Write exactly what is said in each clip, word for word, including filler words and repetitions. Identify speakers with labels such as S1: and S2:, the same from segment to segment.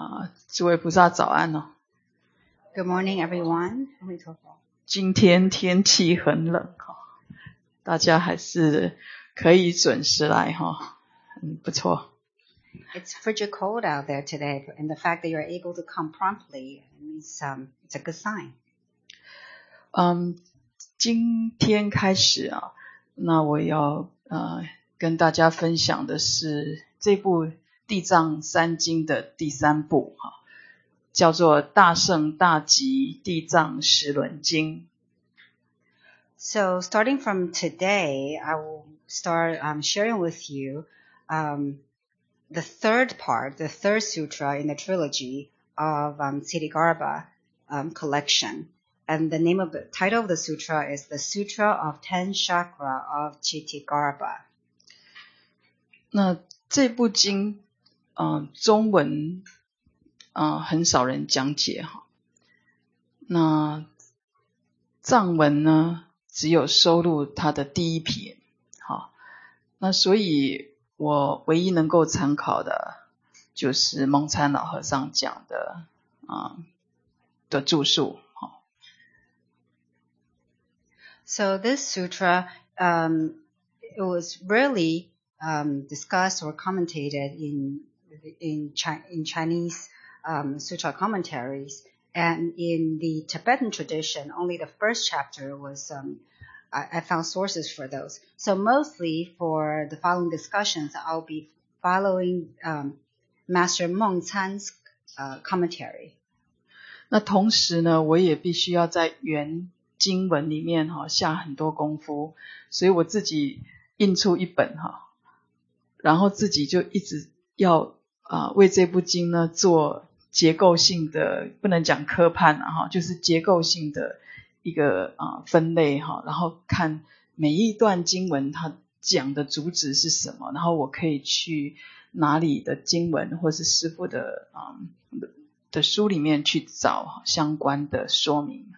S1: 啊，诸位菩萨早安哦。
S2: Good morning, everyone.
S1: 今天天气很冷哈，大家还是可以准时来哈，嗯，不错。
S2: It's frigid cold out there today, and the fact that you're able to come promptly is um, it's a good sign.
S1: 嗯，今天开始啊，那我要呃跟大家分享的是这部地藏三经的第三部哈，叫做大圣大集地藏十轮经。
S2: So starting from today, I will start um, sharing with you um, the third part, the third sutra in the trilogy of um, Ksitigarbha um, collection. And the name of the title of the sutra is the Sutra of Ten Chakra of Ksitigarbha.
S1: 那这部经呃中文呃很少人讲解哈，那藏文呢只有收录它的第一篇，好，那所以我唯一能够参考的就是蒙参老和尚讲的啊、呃、的著述。
S2: So this sutra, um, it was rarely um, discussed or commentated in in, Chi- in Chinese um, sutra commentaries, and in the Tibetan tradition, only the first chapter was. Um, I, I found sources for those. So mostly for the following discussions, I'll be following um, Master Meng Can's uh, commentary.
S1: 那同时呢，我也必须要在原经文里面哈下很多功夫，所以我自己印出一本哈，然后自己就一直要啊、呃、为这部经呢做结构性的，不能讲科判啊哈，就是结构性的一个啊、呃、分类哈，然后看每一段经文它讲的主旨是什么，然后我可以去哪里的经文或是师父的啊、呃、的书里面去找相关的说明。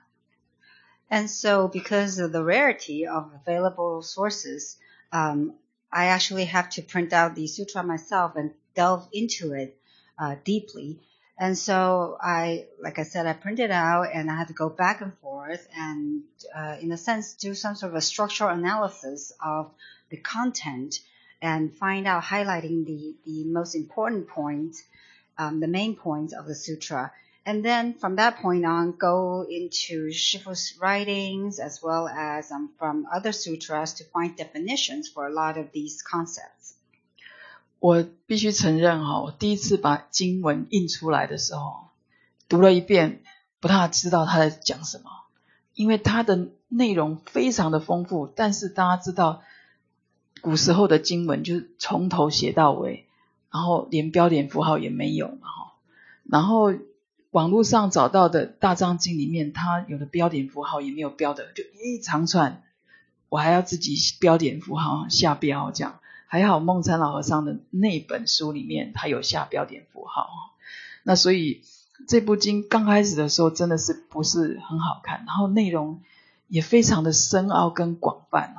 S2: And so because of the rarity of available sources, um, I actually have to print out the sutra myself and delve into it uh, deeply. And so I, like I said, I printed out and I had to go back and forth and, uh, in a sense, do some sort of a structural analysis of the content and find out highlighting the, the most important points, um, the main points of the sutra. And then from that point on, go into Shifu's writings as well as um, from other sutras to find definitions for a lot of these concepts.
S1: 我必须承认哈，我第一次把经文印出来的时候，读了一遍，不太知道他在讲什么，因为它的内容非常的丰富，但是大家知道，古时候的经文就是从头写到尾，然后连标点符号也没有嘛哈，然后网络上找到的大藏经里面，它有的标点符号也没有标的，就一长串，我还要自己标点符号下标这样。还好梦参老和尚的那本书里面他有下标点符号，那所以这部经刚开始的时候真的是不是很好看，然后内容也非常的深奥跟广泛。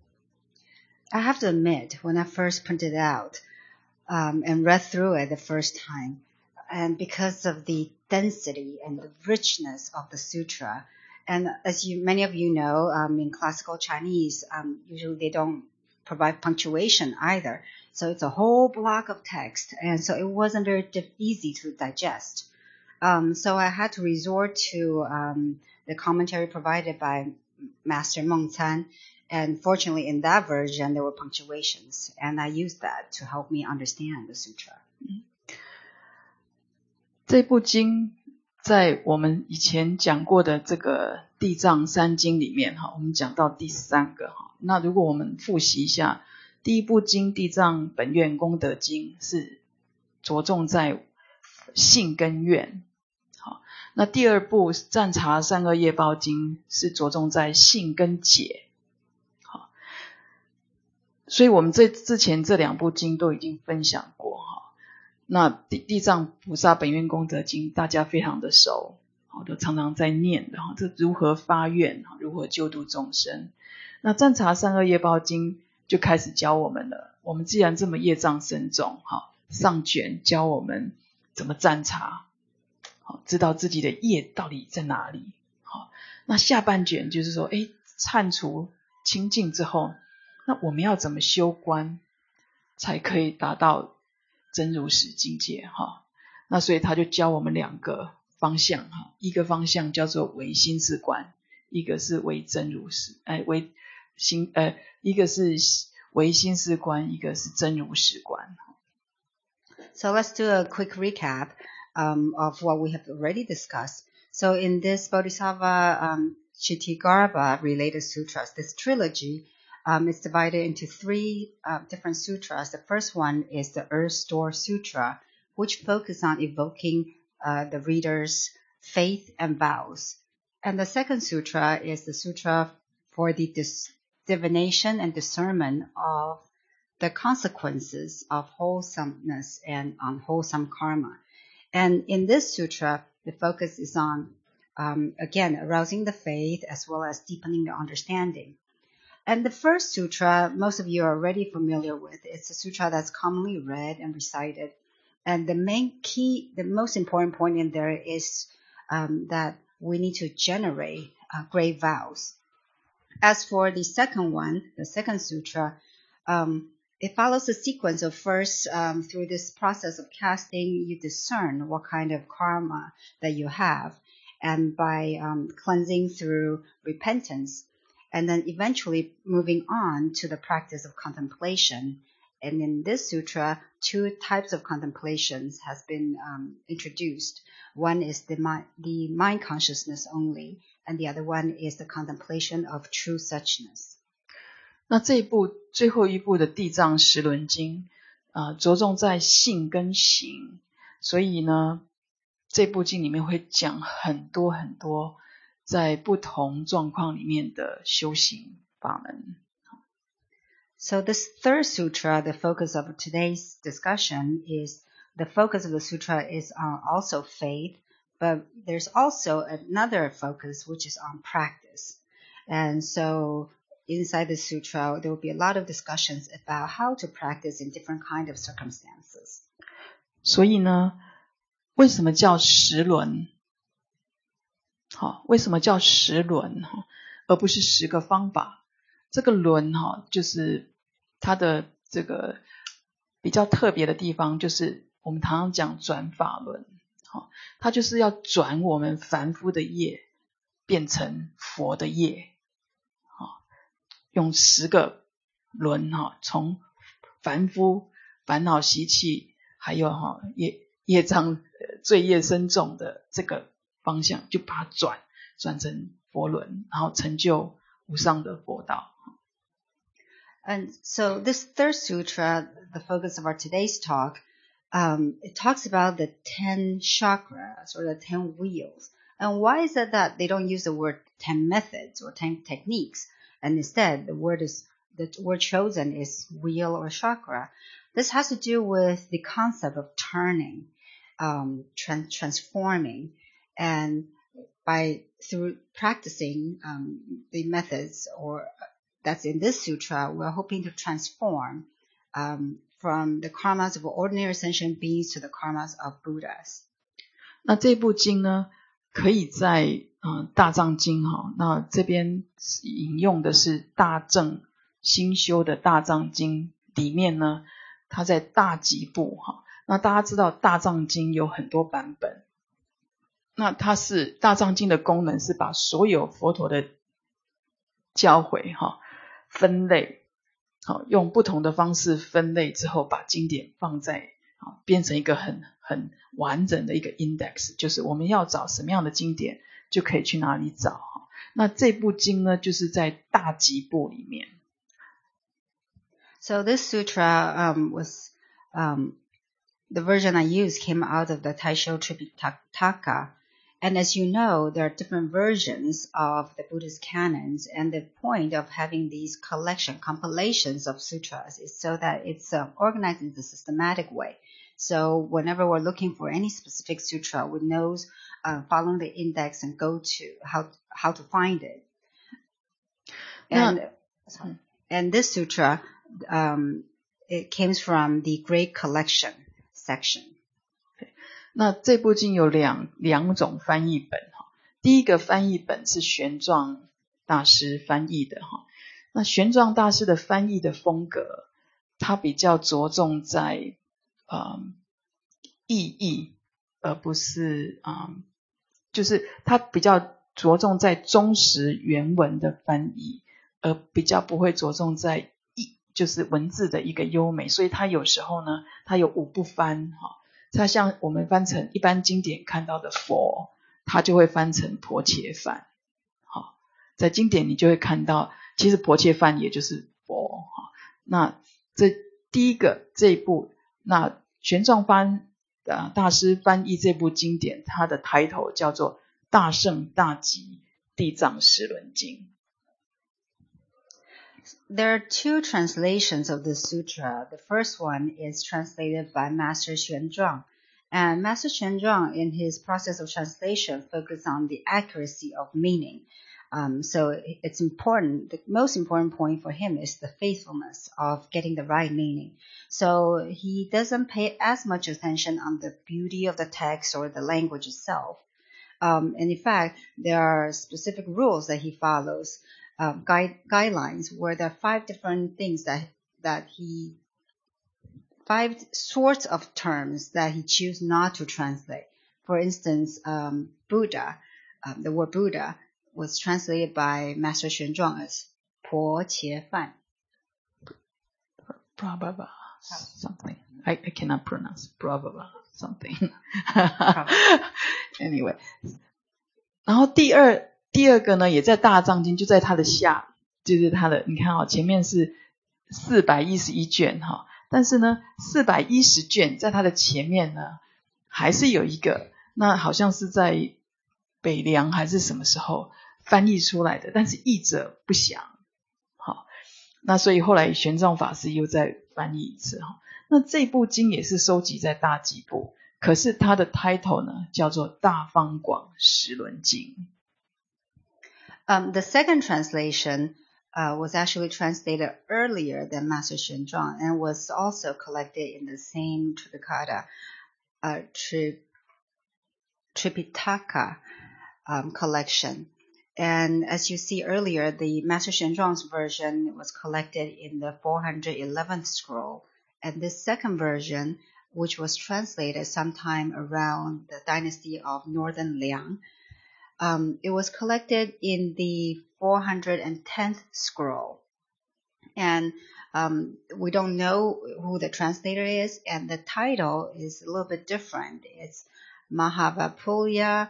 S2: I have to admit, when I first printed it out um, and read through it the first time, and because of the density and the richness of the sutra, and as you many of you know, um, in classical Chinese, um, usually they don't provide punctuation either. So it's a whole block of text, and so it wasn't very easy to digest. Um, so I had to resort to um, the commentary provided by Master Meng Can, and fortunately in that version there were punctuations, and I used that to help me understand the sutra.
S1: 这部经在我们以前讲过的这个地藏三经里面哈，我们讲到第三个哈。那如果我们复习一下，第一部经地藏本愿功德经是着重在信跟愿，好，那第二部占察三恶业报经是着重在信跟解，好，所以我们这之前这两部经都已经分享过哈。那地地藏菩萨本愿功德经大家非常的熟，都常常在念的，这如何发愿，如何救度众生。那占察三恶业报经就开始教我们了，我们既然这么业障深重，上卷教我们怎么占察，好，知道自己的业到底在哪里。好，那下半卷就是说，诶，忏除清净之后，那我们要怎么修观，才可以达到真如实境界哈？那所以他就教我们两个方向哈，一个方向叫做唯心是观，一个是唯真如实，哎，唯心呃，一个是唯心是观，一个是真如实观。
S2: So let's do a quick recap um, of what we have already discussed. So in this Bodhisattva um, Chitigarbha related sutras, this trilogy um, is divided into three uh, different sutras. The first one is the Earth Store Sutra, which focuses on evoking uh, the reader's faith and vows. And the second sutra is the sutra for the dis- divination and discernment of the consequences of wholesomeness and unwholesome karma. And in this sutra, the focus is on, um, again, arousing the faith as well as deepening the understanding. And the first sutra, most of you are already familiar with. It's a sutra that's commonly read and recited. And the main key, the most important point in there is um, that we need to generate uh, great vows. As for the second one, the second sutra, um, it follows a sequence of first, um, through this process of casting, you discern what kind of karma that you have. And by um, cleansing through repentance, and then eventually moving on to the practice of contemplation. And in this sutra, two types of contemplations has been um, introduced. One is the mind, the mind consciousness only, and the other one is the contemplation of true suchness.
S1: 那这一部最后一部的地藏十轮经啊、呃，着重在信跟行，所以呢，这部经里面会讲很多很多在不同状况里面的修行法门。
S2: So this third sutra, the focus of today's discussion is the focus of the sutra is on also faith, but there's also another focus which is on practice. And so inside the sutra, there will be a lot of discussions about how to practice in different kind of circumstances.
S1: 所以呢，为什么叫十轮？好，为什么叫十轮？而不是十个方法？这个轮哈，就是它的这个比较特别的地方，就是我们常常讲转法轮，好，它就是要转我们凡夫的业变成佛的业。用十个轮哈，从凡夫烦恼习气，还有哈业业障罪业深重的这个方向，就把它转转成佛轮，然后成就无上的佛道。
S2: And so this third sutra, the focus of our today's talk, um, it talks about the ten chakras or the ten wheels. And why is it that they don't use the word ten methods or ten techniques? And instead, the word is the word chosen is wheel or chakra. This has to do with the concept of turning, um, trans- transforming, and by through practicing um, the methods or that's in this sutra, we're hoping to transform um, from the karmas of ordinary sentient beings to the karmas of Buddhas.
S1: 那这部经呢，可以在呃大藏经哈，那这边引用的是大正新修的大藏经里面呢，它在大集部哈。那大家知道大藏经有很多版本，那它是大藏经的功能是把所有佛陀的教诲哈分类，好用不同的方式分类之后，把经典放在变成一个很很完整的一个 index， 就是我们要找什么样的经典就可以去哪里找。那这部经呢，就是在大集部里面。
S2: So this sutra um, was um, the version I used came out of the Taisho Tripitaka. And as you know, there are different versions of the Buddhist canons, and the point of having these collection, compilations of sutras is so that it's uh, organized in a systematic way. So whenever we're looking for any specific sutra, we know uh, following the index and go to how how to find it. And no. sorry, and this sutra, um, it came from the Great Collection section.
S1: 那这部经有两两种翻译本哈，第一个翻译本是玄奘大师翻译的哈。那玄奘大师的翻译的风格，他比较着重在嗯意义，而不是嗯就是他比较着重在忠实原文的翻译，而比较不会着重在意就是文字的一个优美，所以他有时候呢，他有五不翻哈。它像我们翻成一般经典看到的佛，它就会翻成婆伽梵。好，在经典你就会看到，其实婆伽梵也就是佛。那这第一个这一部，那玄奘翻呃大师翻译这部经典，它的抬头叫做《大圣大集地藏十轮经》。
S2: There are two translations of the sutra. The first one is translated by Master Xuanzhuang. And Master Xuanzhuang, in his process of translation, focused on the accuracy of meaning. Um, so it's important, the most important point for him is the faithfulness of getting the right meaning. So he doesn't pay as much attention on the beauty of the text or the language itself. Um, and in fact, there are specific rules that he follows. Uh, guide, guidelines where there are five different things that that he five sorts of terms that he chooses not to translate. For instance, um, Buddha, um, the word Buddha was translated by Master Xuanzhuang as 婆伽梵.
S1: Brahma something. I, I cannot pronounce Brahma something. Anyway, 然后第二第二个呢，也在大藏经，就在它的下，就是它的，你看哈、哦，前面是四百一十一卷哈、哦，但是呢，四百一十卷在它的前面呢，还是有一个，那好像是在北凉还是什么时候翻译出来的，但是译者不详，好、哦，那所以后来玄奘法师又再翻译一次哈、哦。那这部经也是收集在大集部，可是它的 title 呢叫做大方广十轮经。
S2: Um, the second translation uh, was actually translated earlier than Master Xuanzhuang and was also collected in the same Tripitaka, uh, tri, Tripitaka um, collection. And as you see earlier, the Master Xuanzhuang's version was collected in the four hundred eleventh scroll. And this second version, which was translated sometime around the dynasty of Northern Liang, Um, it was collected in the four hundred tenth scroll. And um, we don't know who the translator is, and the title is a little bit different. It's Mahavapulya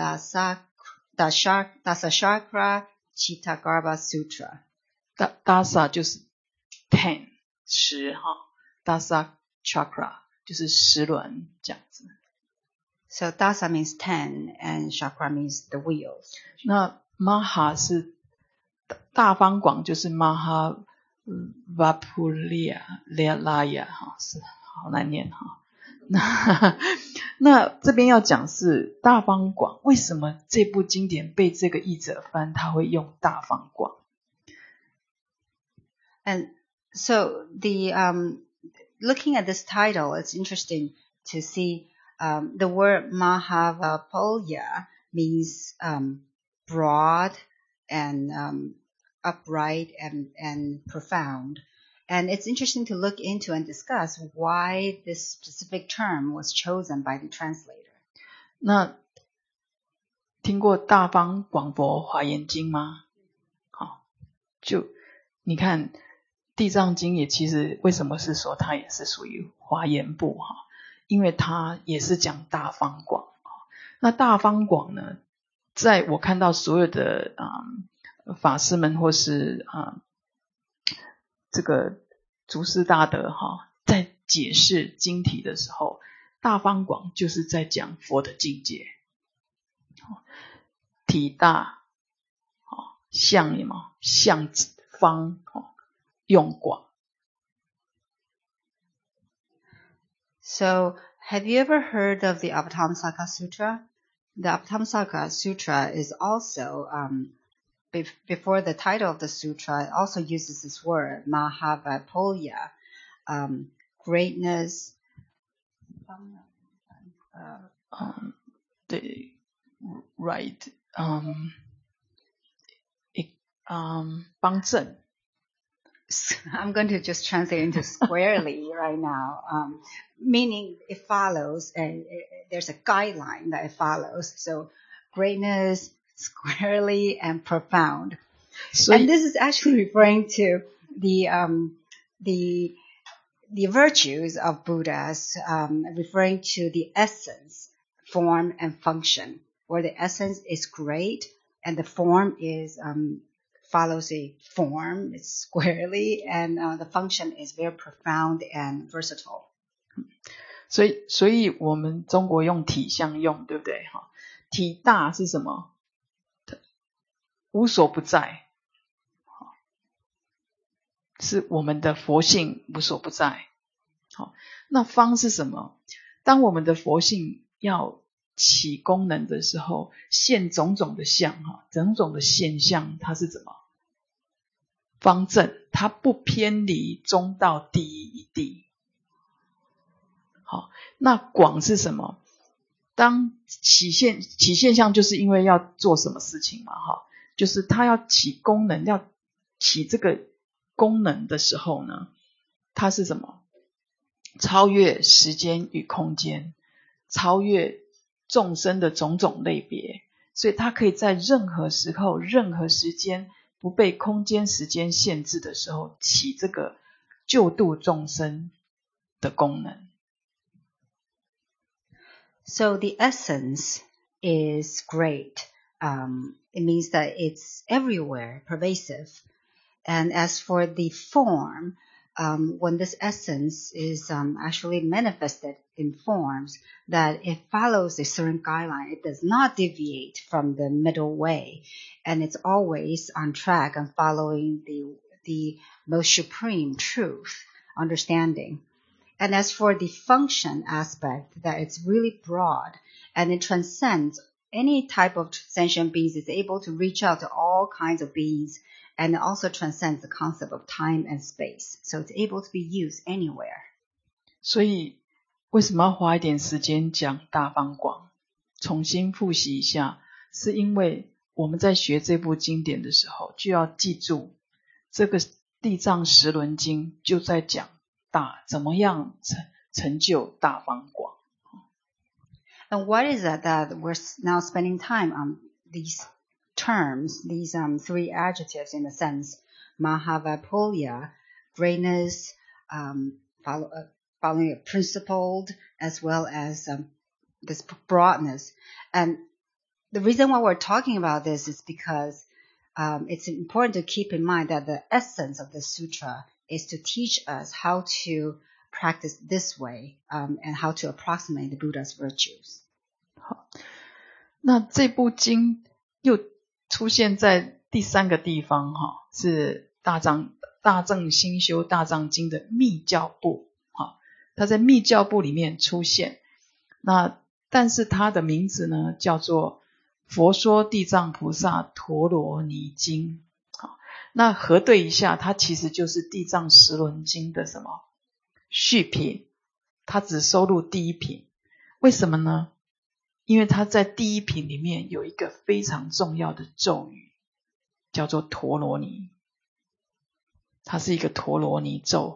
S2: Dasashakra Chittagarbha Sutra.
S1: Dasa 就是 ten 十哈 ，Dasa Chakra 就是十轮这样子。
S2: So dasa means ten and chakra means the wheels.
S1: 那 Maha 是大方广，就是 Maha Vapulya Laya 哈，是好难念哈。那那这边要讲是大方广，为什么这部经典被这个译者翻，他会用大方广
S2: ？And so the um, looking at this title, it's interesting to see.Um, the word Mahavapulya means um, broad and um, upright and, and profound. And it's interesting to look into and discuss why this specific term was chosen by the translator.
S1: 那听过大方广佛华严经吗？好，就你看地藏经也其实为什么是说它也是属于华严部哈？因为它也是讲大方广，那大方广呢，在我看到所有的、嗯、法师们或是、嗯、这个祖师大德哈，在解释经题的时候，大方广就是在讲佛的境界，体大，相什么相方，用广。
S2: So, have you ever heard of the Avatamsaka Sutra? The Avatamsaka Sutra is also, um, be- before the title of the sutra, it also uses this word, Mahavapulya, um, greatness, uh,
S1: um, the right um, um, 帮正
S2: I'm going to just translate into squarely right now, um, meaning it follows and it, there's a guideline that it follows. So greatness, squarely, and profound.
S1: So
S2: and this is actually referring to the um, the the virtues of Buddhas, um, referring to the essence, form, and function, where the essence is great and the form is um, follows a form, it's squarely, and uh, the function is very profound and versatile.
S1: 所以所以我们中国用体相用，对不对？体大是什么？无所不在，是我们的佛性无所不在。好，那方是什么？当我们的佛性要起功能的时候，现种种的相，种种的现象，它是怎么？方正，它不偏离中道第一义谛。好，那广是什么？当起现起现象，就是因为要做什么事情嘛，哈，就是它要起功能，要起这个功能的时候呢，它是什么？超越时间与空间，超越众生的种种类别，所以它可以在任何时候、任何时间，不被空间时间限制的时候，起这个救度众生的功能。
S2: So the essence is great. Um, it means that it's everywhere, pervasive. And as for the form, um, when this essence is um, actually manifested in forms, that it follows a certain guideline. It does not deviate from the middle way. And it's always on track and following the, the most supreme truth, understanding. And as for the function aspect, that it's really broad and it transcends any type of sentient beings. It's able to reach out to all kinds of beings, and it also transcends the concept of time and space. So it's able to be used anywhere.
S1: 所以为什么要花一点时间讲大方广？重新复习一下，是因为我们在学这部经典的时候，就要记住这个地藏十轮经就在讲大怎么样成成就大方广。
S2: And what is that that we're now spending time on these terms, these um, three adjectives in a sense, Mahavapulya, greatness, um, follow, uh, following a principled, as well as um, this broadness. And the reason why we're talking about this is because um, it's important to keep in mind that the essence of the sutra is to teach us how to practice this way um, and how to approximate the Buddha's virtues.
S1: 好，那这部经又出现在第三个地方，是大藏大正新修大藏经的密教部，它在密教部里面出现。那但是它的名字呢叫做佛说地藏菩萨陀罗尼经。那核对一下，它其实就是地藏十轮经的什么续品，它只收录第一品。为什么呢？因为它在第一品里面有一个非常重要的咒语，叫做陀罗尼，它是一个陀罗尼咒。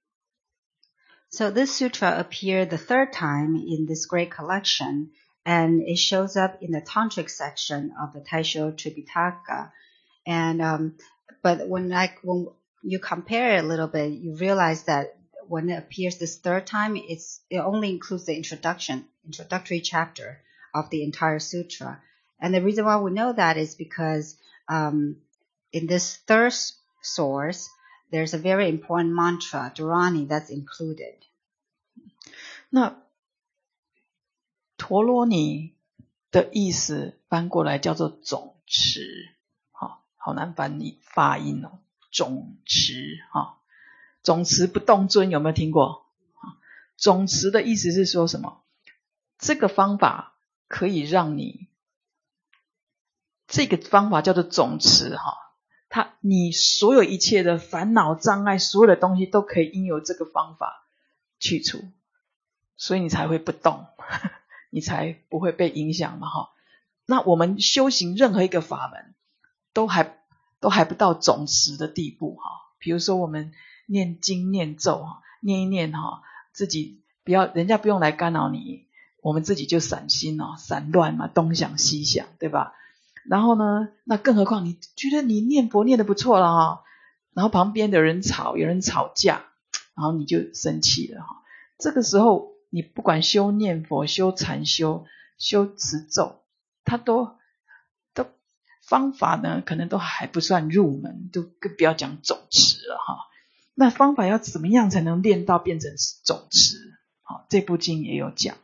S2: So this sutra appeared the third time in this great collection, and it shows up in the tantric section of the Taisho Tripitaka. And um, but when like when you compare it a little bit, you realize that when it appears this third time, it's it only includes the introduction, introductory chapter of the entire sutra. And the reason why we know that is because um, in this third source, there's a very important mantra, Dharani, that's included.
S1: 那陀罗尼的意思翻过来叫做总持，好，好难翻译发音哦，总持，哈，总持不动尊有没有听过？总持的意思是说什么？这个方法可以让你，这个方法叫做总持，哈，它你所有一切的烦恼障碍，所有的东西都可以因由这个方法去除，所以你才会不动， 你才不会被影响嘛哈。那我们修行任何一个法门都还都还不到总持的地步哈。比如说我们念经念咒哈，念一念哈，自己不要人家不用来干扰你，我们自己就散心哦，散乱嘛，东想西想，对吧？然后呢，那更何况你觉得你念佛念得不错了哈，然后旁边的人吵，有人吵架，然后你就生气了哈。这个时候你不管修念佛、修禅修、修持咒，它都都方法呢，可能都还不算入门，都更不要讲总持了哈。那方法要怎么样才能练到变成总持？好，这部经也有讲。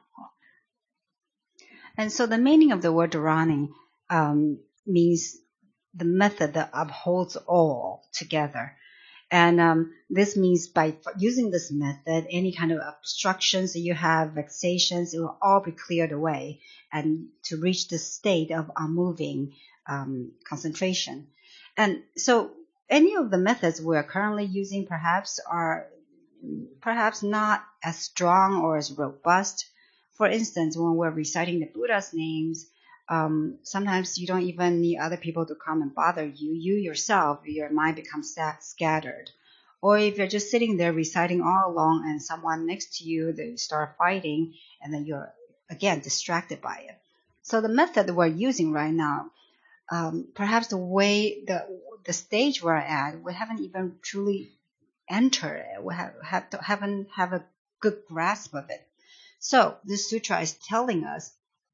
S2: And so the meaning of the word Dharani um, means the method that upholds all together. And um, this means by using this method, any kind of obstructions that you have, vexations, it will all be cleared away, and to reach the state of unmoving um, concentration. And so any of the methods we are currently using perhaps are perhaps not as strong or as robust. For instance, when we're reciting the Buddha's names, um, sometimes you don't even need other people to come and bother you. You yourself, your mind becomes scattered. Or if you're just sitting there reciting all along and someone next to you, they start fighting, and then you're, again, distracted by it. So the method that we're using right now, um, perhaps the way, the the stage we're at, we haven't even truly entered it. We have, have to, haven't have a good grasp of it. So this sutra is telling us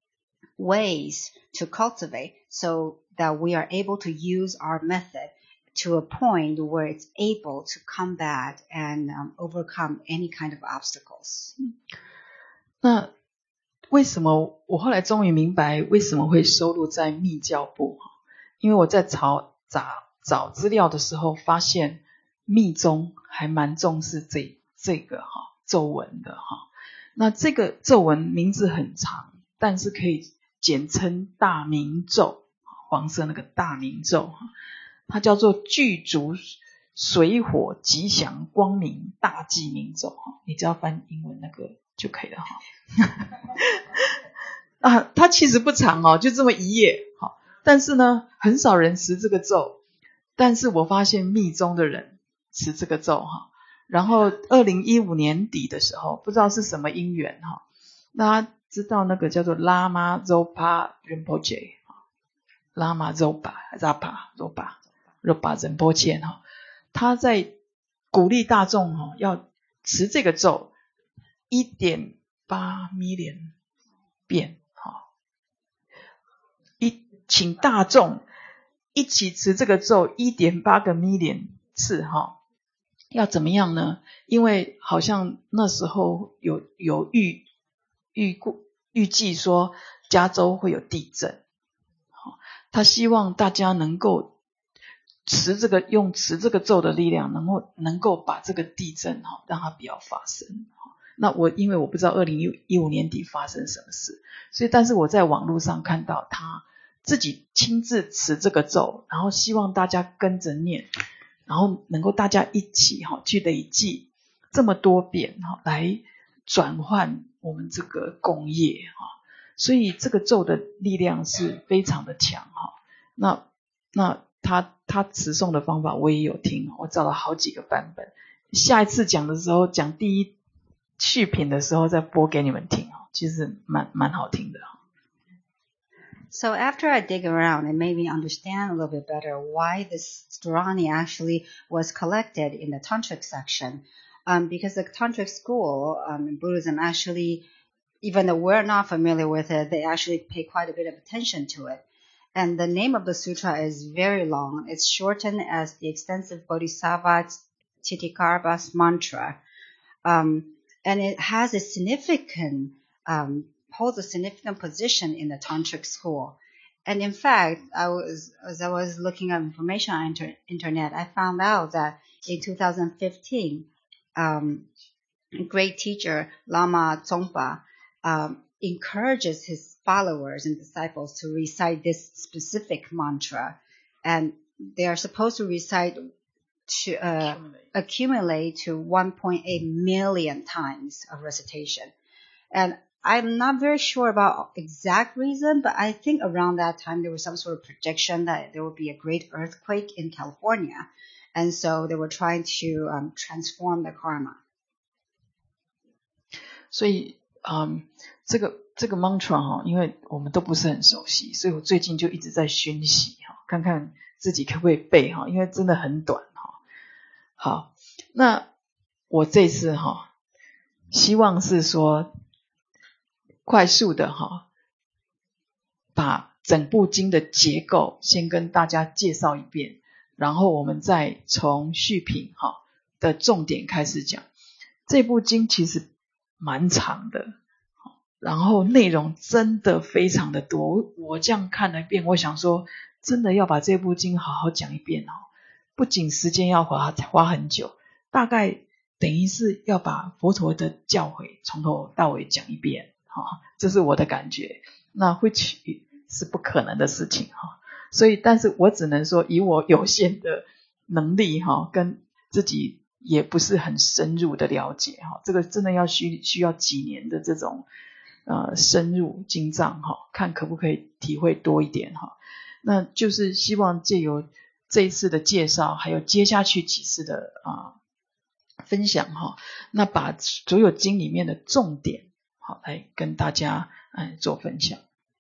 S2: ways to cultivate so that we are able to use our method to a point where it's able to combat and um, overcome any kind of obstacles.
S1: 那为什么我后来终于明白为什么会收录在密教部？因为我在找找找资料的时候发现密宗还蛮重视这这个哈咒文的哈。那这个咒文名字很长，但是可以简称大明咒，黄色那个大明咒，它叫做具足水火吉祥光明大济明咒，你只要翻英文那个就可以了哈。啊，它其实不长哦，就这么一页，好，但是呢，很少人持这个咒，但是我发现密宗的人持这个咒哈。然后二零一五年底的时候，不知道是什么因缘哈，大家知道那个叫做拉玛周帕仁波切，拉玛周帕扎帕周帕周帕仁波切哈，他在鼓励大众哈要持这个咒 一点八 million 遍哈，一请大众一起持这个咒 一点八 个 million 次哈。要怎么样呢？因为好像那时候有有预预预计说加州会有地震，他希望大家能够持这个用持这个咒的力量，能够能够把这个地震哈让它不要发生。那我因为我不知道二零一五年底发生什么事，所以但是我在网络上看到他自己亲自持这个咒，然后希望大家跟着念。然后能够大家一起哈去累积这么多遍哈，来转换我们这个共业哈，所以这个咒的力量是非常的强哈。那那他他持诵的方法我也有听，我找了好几个版本，下一次讲的时候讲第一续品的时候再播给你们听，其实蛮蛮好听的。
S2: So after I dig around, it made me understand a little bit better why this Dharani actually was collected in the Tantric section. Um, because the Tantric school um, in Buddhism actually, even though we're not familiar with it, they actually pay quite a bit of attention to it. And the name of the sutra is very long. It's shortened as the extensive Bodhisattva Titikarvas mantra. Um, and it has a significant um holds a significant position in the Tantric school. And in fact, I was, as I was looking at information on inter- internet, I found out that in two thousand fifteen, um, a great teacher, Lama Tsongpa, um, encourages his followers and disciples to recite this specific mantra. And they are supposed to recite to uh, accumulate. accumulate to one point eight million times of recitation. And I'm not very sure about exact reason, but I think around that time there was some sort of prediction that there would be a great earthquake in California. And so they were trying to um, transform the karma.
S1: 所以嗯，这个这个 mantra 哈，因为我们都不是很熟悉，所以我最近就一直在熏习哈，看看自己可不可以背哈，因为真的很短哈。好，那我这次哈，希望是说快速的哈，把整部经的结构先跟大家介绍一遍，然后我们再从序品哈的重点开始讲。这部经其实蛮长的，然后内容真的非常的多，我这样看了一遍，我想说真的要把这部经好好讲一遍哦，不仅时间要花花很久，大概等于是要把佛陀的教诲从头到尾讲一遍，这是我的感觉，那which是不可能的事情，所以但是我只能说以我有限的能力跟自己也不是很深入的了解，这个真的要需需要几年的这种呃深入经藏，看可不可以体会多一点，那就是希望借由这一次的介绍还有接下去几次的啊、呃、分享，那把所有经里面的重点好来跟大家嗯做分享。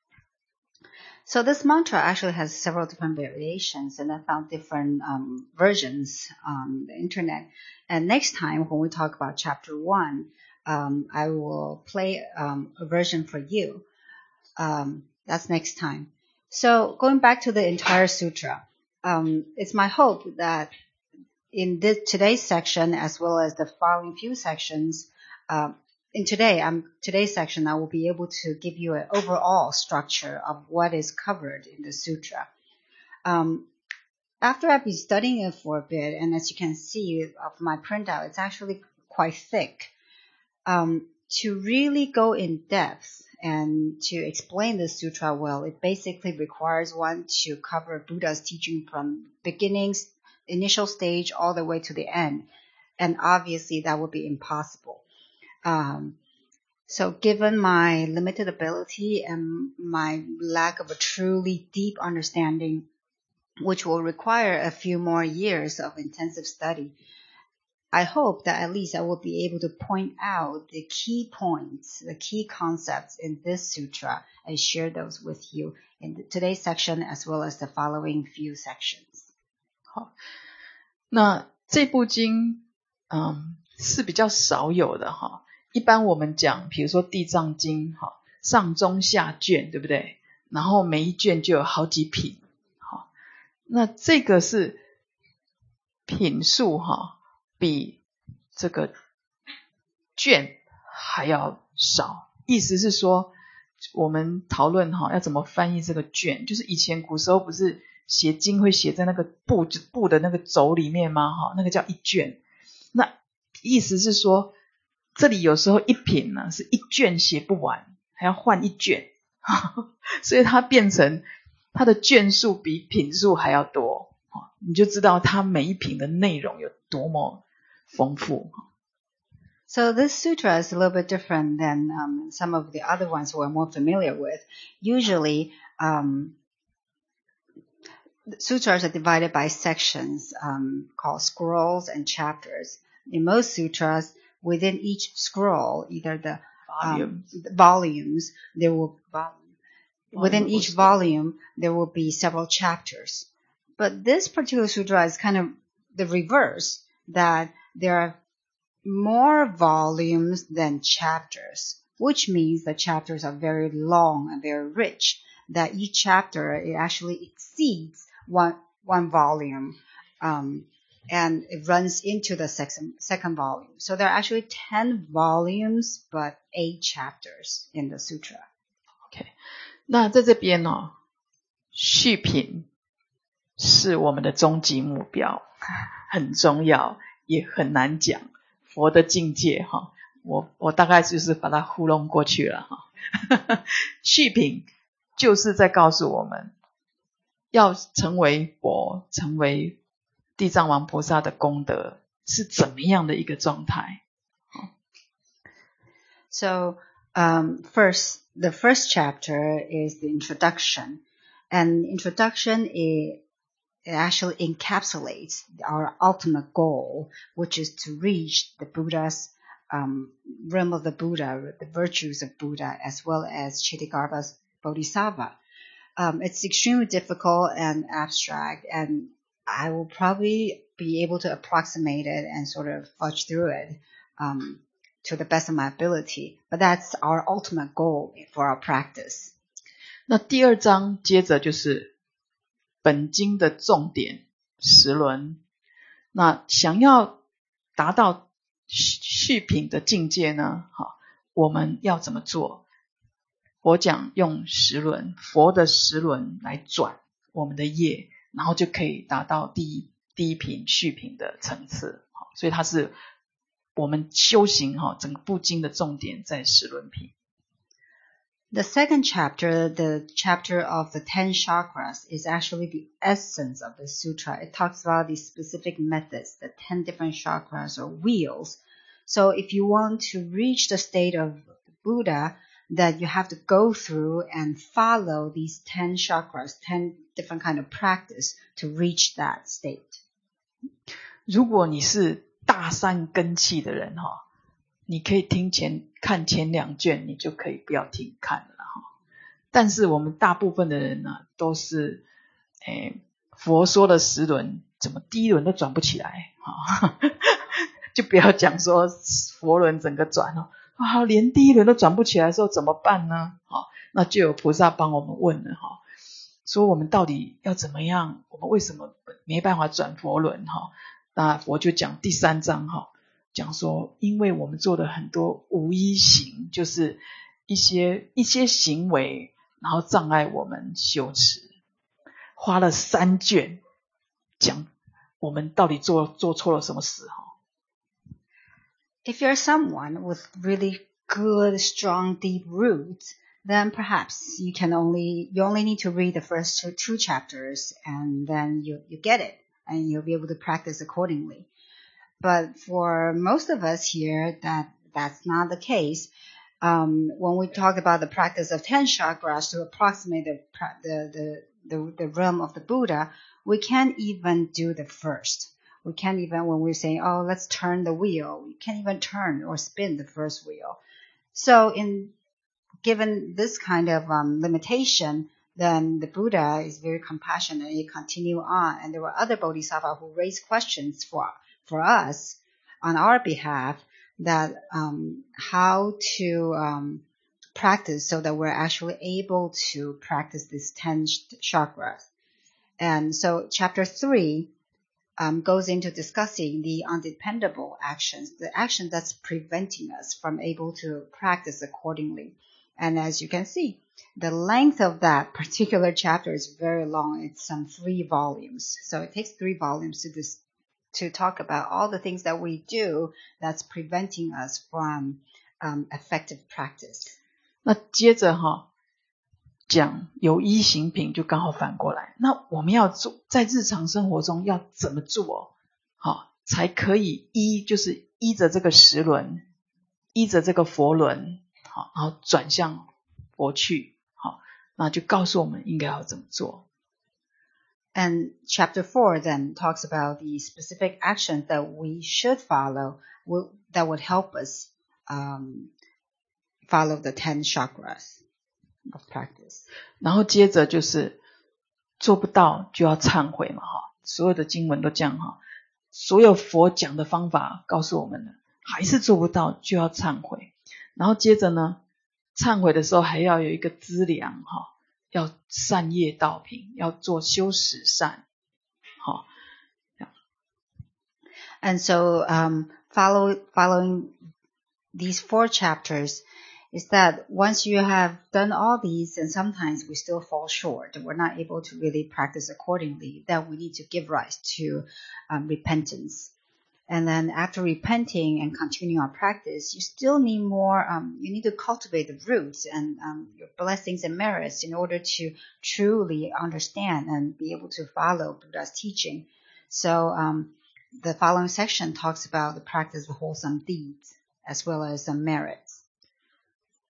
S2: So this mantra actually has several different variations, and I found different um, versions on the internet. And next time when we talk about chapter one, um, I will play um, a version for you. Um, that's next time. So going back to the entire sutra, um, it's my hope that in this, today's section as well as the following few sections, uh, In today, um, today's section, I will be able to give you an overall structure of what is covered in the sutra. Um, after I've been studying it for a bit, and as you can see of my printout, it's actually quite thick. Um, to really go in depth and to explain the sutra well, it basically requires one to cover Buddha's teaching from beginnings, initial stage, all the way to the end. And obviously, that would be impossible. Um, so given my limited ability and my lack of a truly deep understanding, which will require a few more years of intensive study, I hope that at least I will be able to point out the key points, the key concepts in this sutra and share those with you in today's section as well as the following few sections.
S1: 好，那这部经嗯是比较少有的哈。一般我们讲比如说地藏经上中下卷，对不对？然后每一卷就有好几品，那这个是品数比这个卷还要少，意思是说我们讨论要怎么翻译这个卷，就是以前古时候不是写经会写在那个布布的那个轴里面吗？那个叫一卷，那意思是说这里有时候一品呢是一卷写不完，还要换一卷，所以它变成它的卷数比品数还要多，你就知道它每一品的内容有多么丰富。
S2: So this sutra is a little bit different than um, some of the other ones we're more familiar with. Usually, um, sutras are divided by sections um, called scrolls and chapters. In most sutras, within each scroll, either the um, volumes, there will volume, within each volume there will be several chapters. But this particular sutra is kind of the reverse, that there are more volumes than chapters, which means the chapters are very long and very rich, that each chapter it actually exceeds one one volume. Um, And it runs into the second, second volume. So there are actually ten volumes, but eight chapters in the sutra.
S1: OK， 那在这边呢，序品是我们的终极目标，很重要，也很难讲。佛的境界哈，我我大概就是把它糊弄过去了哈。序品就是在告诉我们，要成为佛，成为地藏王菩萨的功德是怎么样的一个状态。
S2: So Um, first, the first chapter is the introduction, and introduction is, it actually encapsulates our ultimate goal, which is to reach the Buddha's um, realm of the Buddha, the virtues of Buddha, as well as Kshetigarbha's Bodhisattva. Um, it's extremely difficult and abstract, and I will probably be able to approximate it and sort of fudge through it um, to the best of my ability. But that's our ultimate goal for our practice.
S1: 那第二章接着就是本经的重点十轮。那想要达到续品的境界呢，好，我们要怎么做？佛讲用十轮，佛的十轮来转我们的业，然后就可以达到第一第一品续品的层次。所以它是我们修行整个部经的重点在十轮品。
S2: The second chapter, the chapter of the ten chakras, is actually the essence of the sutra. It talks about the specific methods, the ten different chakras or wheels. So if you want to reach the state of Buddha, that you have to go through and follow these ten chakras, ten different kind of practice to reach that state.
S1: 如果你是大善根器的人哈，你可以听前看前两卷，你就可以不要听看了哈。但是我们大部分的人呢，都是诶佛说的十轮，怎么第一轮都转不起来哈，就不要讲说佛轮整个转哦，啊连第一轮都转不起来的时候怎么办呢？哈，那就有菩萨帮我们问了哈，说我们到底要怎么样？我们为什么没办法转佛轮哈？那佛就讲第三章哈。讲说因为我们做的很多无依行，就是一些一些行为，然后障碍我们修持，花了三卷讲我们到底做做错了什么事。
S2: If you're someone with really good, strong, deep roots, then perhaps you can only you only need to read the first two, two chapters, and then you, you get it, and you'll be able to practice accordingly. But for most of us here, that that's not the case. Um, when we talk about the practice of ten chakras to approximate the, the, the, the, the realm of the Buddha, we can't even do the first. We can't even, when we're saying, oh, let's turn the wheel, we can't even turn or spin the first wheel. So in given this kind of um, limitation, then the Buddha is very compassionate and he continued on. And there were other bodhisattvas who raised questions for for us on our behalf that um, how to um, practice so that we're actually able to practice these ten chakras. And so chapter three um, goes into discussing the undependable actions, the action that's preventing us from able to practice accordingly. And as you can see, the length of that particular chapter is very long. It's some three volumes. So it takes three volumes to this to talk about all the things that we do that's preventing us from um, effective practice.
S1: 那接着哈讲有依行品就刚好反过来，那我们要做在日常生活中要怎么做好才可以依就是依着这个十轮，依着这个佛轮好，然后转向佛去好，那就告诉我们应该要怎么做。
S2: And chapter four then talks about the specific actions that we should follow will, that would help us um, follow the ten chakras of practice.
S1: 然后接着就是做不到就要忏悔嘛，所有的经文都这样，所有佛讲的方法告诉我们了，还是做不到就要忏悔。然后接着呢，忏悔的时候还要有一个资粮，要善业道品，要做修十善。
S2: And so um, follow, following these four chapters is that once you have done all these, and sometimes we still fall short, we're not able to really practice accordingly, that we need to give rise to um, repentance. And then after repenting and continuing our practice, you still need more, um, you need to cultivate the roots and um, your blessings and merits in order to truly understand and be able to follow Buddha's teaching. So um, the following section talks about the practice of wholesome deeds as well as some merits.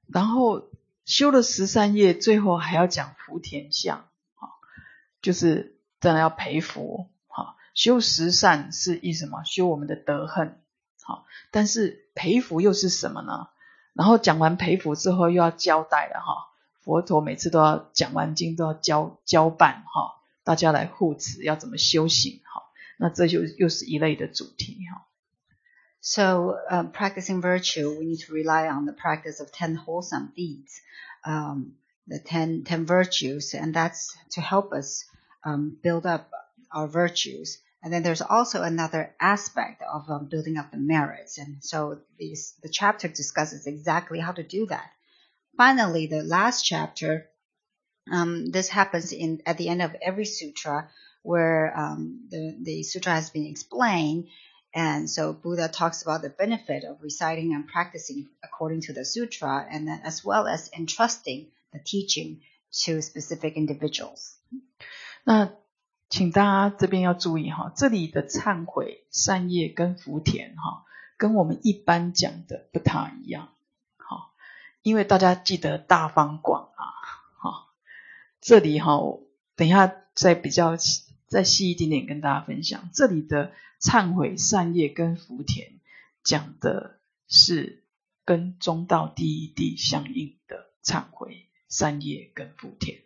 S1: 然后修了十三业，最后还要讲福田相，就是真的要培福。修十善是意什么？修我们的德恨。但是培福又是什么呢？然后讲完培福之后又要交代了哈，佛陀每次都要讲完经都要交交办哈，大家来护持要怎么修行哈，那这就又是一类的主题哈。
S2: So, um, practicing virtue, we need to rely on the practice of ten wholesome deeds, um, the ten, ten virtues, and that's to help us um, build up our virtues. And then there's also another aspect of um, building up the merits. And so these, the chapter discusses exactly how to do that. Finally, the last chapter, um, this happens in at the end of every sutra, where um, the, the sutra has been explained. And so Buddha talks about the benefit of reciting and practicing according to the sutra, and then as well as entrusting the teaching to specific individuals.
S1: 那请大家这边要注意哈，这里的忏悔、善业跟福田哈，跟我们一般讲的不太一样。好，因为大家记得大方广啊，哈，这里哈，等一下再比较再细一点点跟大家分享。这里的忏悔、善业跟福田讲的是跟中道第一地相应的忏悔、善业跟福田。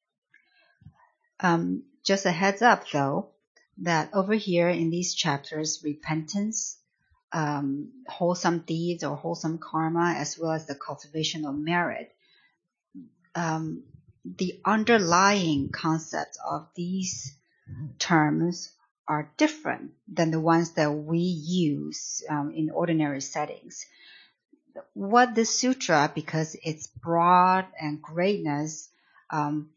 S2: Um, just a heads up though, that over here in these chapters, repentance, um, wholesome deeds or wholesome karma, as well as the cultivation of merit, um, the underlying concepts of these terms are different than the ones that we use um, in ordinary settings. What this sutra, because it's broad and greatness, um,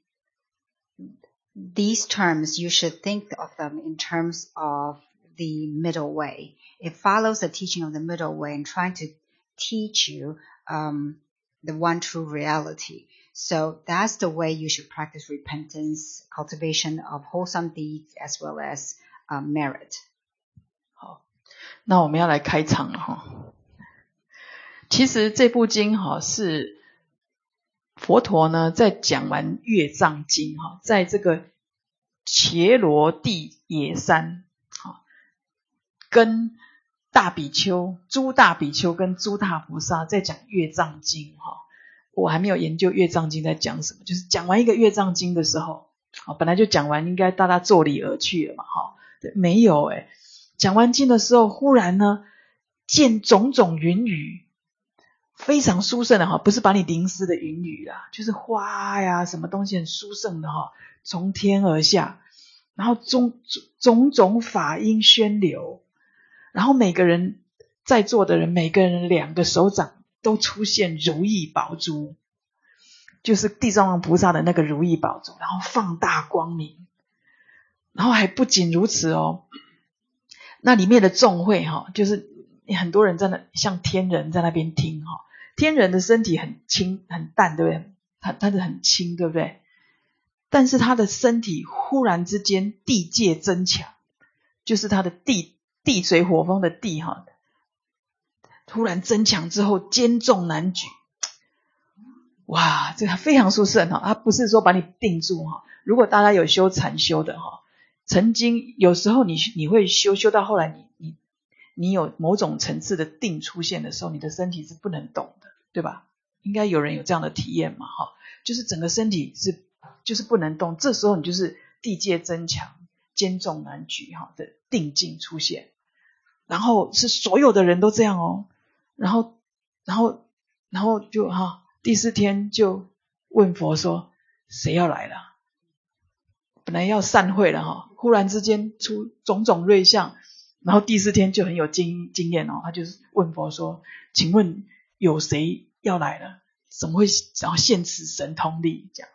S2: these terms, you should think of them in terms of the middle way. It follows the teaching of the middle way and trying to teach you um, the one true reality. So that's the way you should practice repentance, cultivation of wholesome deeds, as well as um, merit.
S1: 好，那我们要来开场了哈。其实这部经哈是佛陀呢在讲完月藏经哈，在这个伽罗地野山哈，跟大比丘、诸大比丘跟诸大菩萨在讲月藏经哈。我还没有研究月藏经在讲什么，就是讲完一个月藏经的时候，本来就讲完，应该大家作礼而去了嘛，哈，没有诶，讲完经的时候，忽然呢见种种云雨，非常殊胜的哈，不是把你淋湿的云雨啦，就是花呀，什么东西很殊胜的哈，从天而下，然后种种种法音宣流，然后每个人在座的人，每个人两个手掌都出现如意宝珠，就是地藏王菩萨的那个如意宝珠，然后放大光明，然后还不仅如此哦，那里面的众会哈，就是很多人在那像天人在那边听哈，天人的身体很轻很淡，对不对？他他的很轻，对不对？但是他的身体忽然之间地界增强，就是他的地地水火风的地哈，突然增强之后坚重难举，哇，这个非常殊胜哈，它不是说把你定住哈。如果大家有修禅修的哈，曾经有时候你你会修修到后来你你你有某种层次的定出现的时候，你的身体是不能动的，对吧？应该有人有这样的体验嘛哈，就是整个身体是就是不能动，这时候你就是地界增强，坚重难举哈的定境出现，然后是所有的人都这样哦。然后，然后，然后就哈，第四天就问佛说，谁要来了？本来要散会了哈，忽然之间出种种瑞相，然后第四天就很有经经验哦，他就是问佛说，请问有谁要来了？怎么会然后现此神通力这样？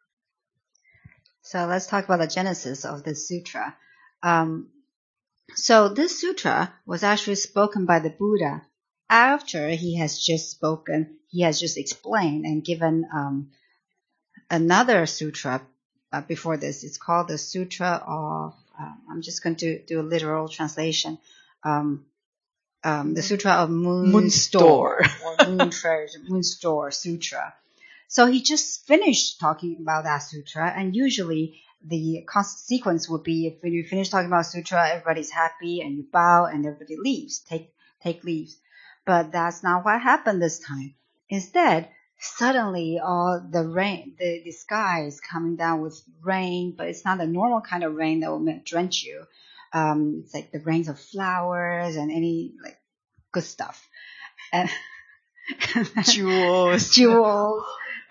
S2: So let's talk about the genesis of this sutra. Um, so this sutra was actually spoken by the Buddha after he has just spoken, he has just explained and given um, another sutra uh, before this. It's called the Sutra of, uh, I'm just going to do a literal translation. Um, um, the Sutra of Moon,
S1: Moon
S2: Store,
S1: Store.
S2: or Moon Treasure, Moon Store Sutra. So he just finished talking about that sutra, and usually the sequence would be if you finish talking about sutra, everybody's happy and you bow and everybody leaves, take take leaves. But that's not what happened this time. Instead, suddenly all the rain, the, the sky is coming down with rain, but it's not the normal kind of rain that will drench you. Um, it's like the rains of flowers and any like good stuff. And
S1: jewels,
S2: jewels.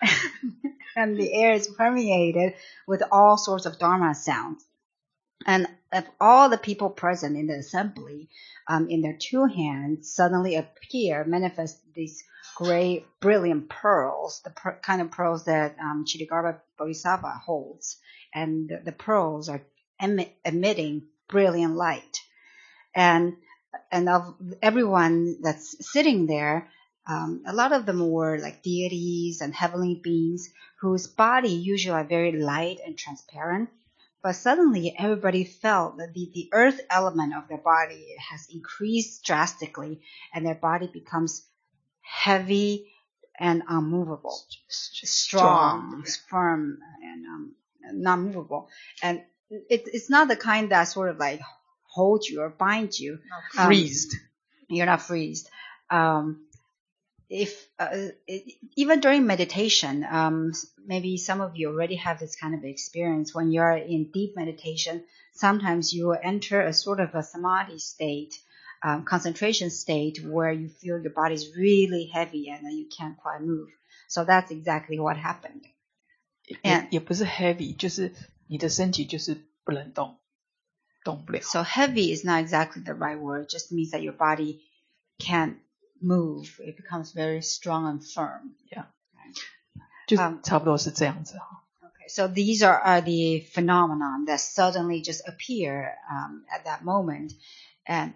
S2: And the air is permeated with all sorts of Dharma sounds. And if all the people present in the assembly, um, in their two hands, suddenly appear, manifest these great, brilliant pearls, the per- kind of pearls that um, Chittagarbha Bodhisattva holds. And the, the pearls are em- emitting brilliant light. And, and of everyone that's sitting there, Um, a lot of them were like deities and heavenly beings whose body usually are very light and transparent. But suddenly everybody felt that the, the earth element of their body has increased drastically and their body becomes heavy and unmovable, strong, firm, and um, not movable. And it, it's not the kind that sort of like holds you or binds you.
S1: Um, freezed.
S2: You're not freezed. Um, If uh, it, even during meditation, um, maybe some of you already have this kind of experience. When you're in deep meditation, sometimes you will enter a sort of a samadhi state, um, concentration state, where you feel your body's really heavy and you can't quite move. So that's exactly what happened.
S1: 也, 也不是 heavy, 就是你的身体就是不能动，动不了。
S2: So heavy is not exactly the right word. It just means that your body can't move, it becomes very strong and firm.
S1: Yeah. 就差不多是这样子。
S2: Okay, so these are, are the phenomenon that suddenly just appear um, at that moment. And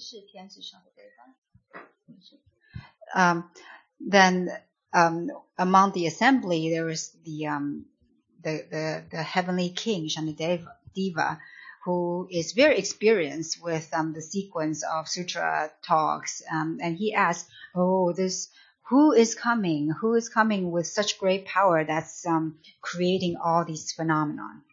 S2: um, then um, among the assembly, there was the, um, the, the, the heavenly king, Shanideva, who is very experienced with um, the sequence of sutra talks. Um, and he asked, oh, this, who is coming? Who is coming with such great power that's um, creating all these phenomenon?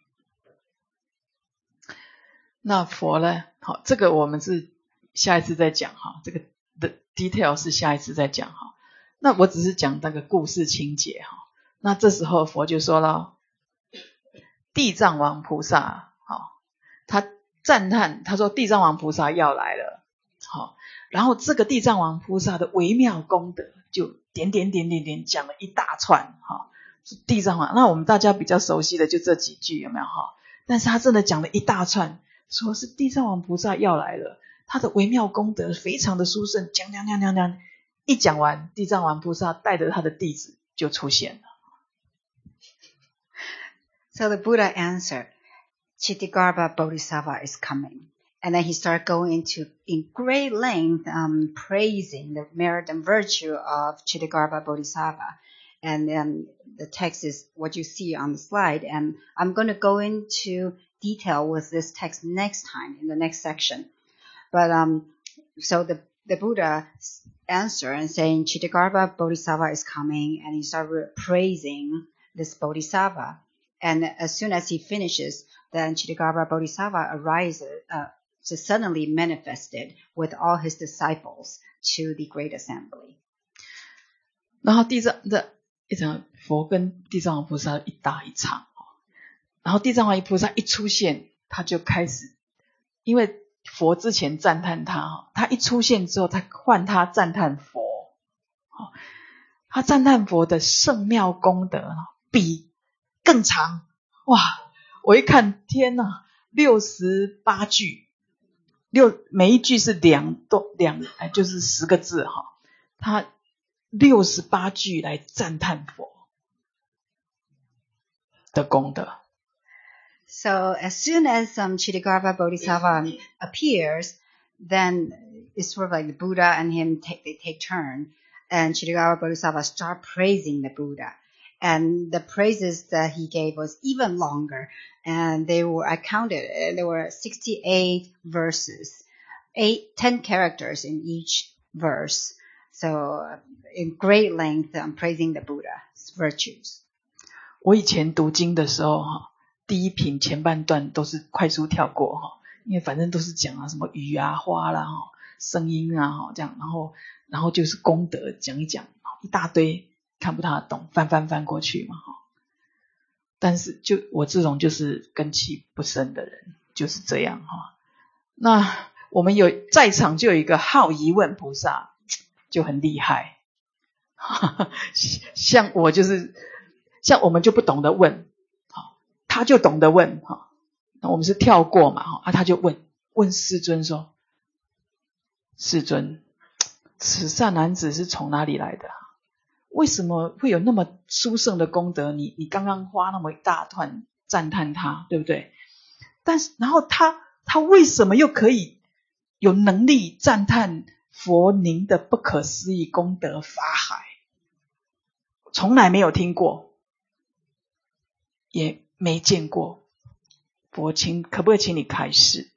S1: 那佛呢？好，这个我们是下一次再讲哈，这个的 detail 是下一次再讲哈。那我只是讲那个故事情节哈。那这时候佛就说了，地藏王菩萨。他赞叹，他说地藏王菩萨要来了，好，然后这个地藏王菩萨的微妙功德就点点点点点讲了一大串，哈，是地藏王。那我们大家比较熟悉的就这几句，有没有哈？但是他真的讲了一大串，说是地藏王菩萨要来了，他的微妙功德非常的殊胜，讲讲讲讲讲，一讲完，地藏王菩萨带着他的弟子就出现了。
S2: So the Buddha answered.Chittagarbha Bodhisattva is coming. And then he started going into, in great length, um, praising the merit and virtue of Chittagarbha Bodhisattva. And then the text is what you see on the slide. And I'm going to go into detail with this text next time, in the next section. But, um, so the, the Buddha answered and saying, Chittagarbha Bodhisattva is coming. And he started praising this Bodhisattva. And as soon as he finishes, then Chittagarbha Bodhisattva arises, uh, just suddenly manifested with all his disciples to the great assembly.
S1: 然后地藏的一场佛跟地藏王菩萨一打一场，然后地藏王菩萨一出现，他就开始，因为佛之前赞叹他，他一出现之后，他换他赞叹佛，他赞叹佛的圣妙功德比更长，哇！我一看，天哪，六十八句，六每一句是两段两，就是十个字哈。他六十八句来赞叹佛的功德。
S2: So as soon as um, Chittagarbha Bodhisattva appears, then it's sort of like the Buddha and him take they take turn, and Chittagarbha Bodhisattva start praising the Buddha. And the praises that he gave was even longer. And they were, I counted, there were sixty-eight verses. eight, ten characters in each verse. So in great length, I'm praising the Buddha's virtues.
S1: 我以前读经的时候哈，第一品前半段都是快速跳过哈，因为反正都是讲啊什么雨啊花啦哈，声音啊哈这样，然后然后就是功德讲一讲，一大堆看不大懂，翻翻翻过去嘛哈。但是就我这种就是根气不深的人就是这样哈。那我们有在场就有一个好疑问菩萨就很厉害，像我就是像我们就不懂得问，他就懂得问，那我们是跳过嘛，啊他就问问世尊说，世尊，此善男子是从哪里来的？为什么会有那么殊胜的功德？你你刚刚花那么一大段赞叹他，对不对？但是然后他他为什么又可以有能力赞叹佛您的不可思议功德法海？从来没有听过，也没见过。佛请可不可以请你开示？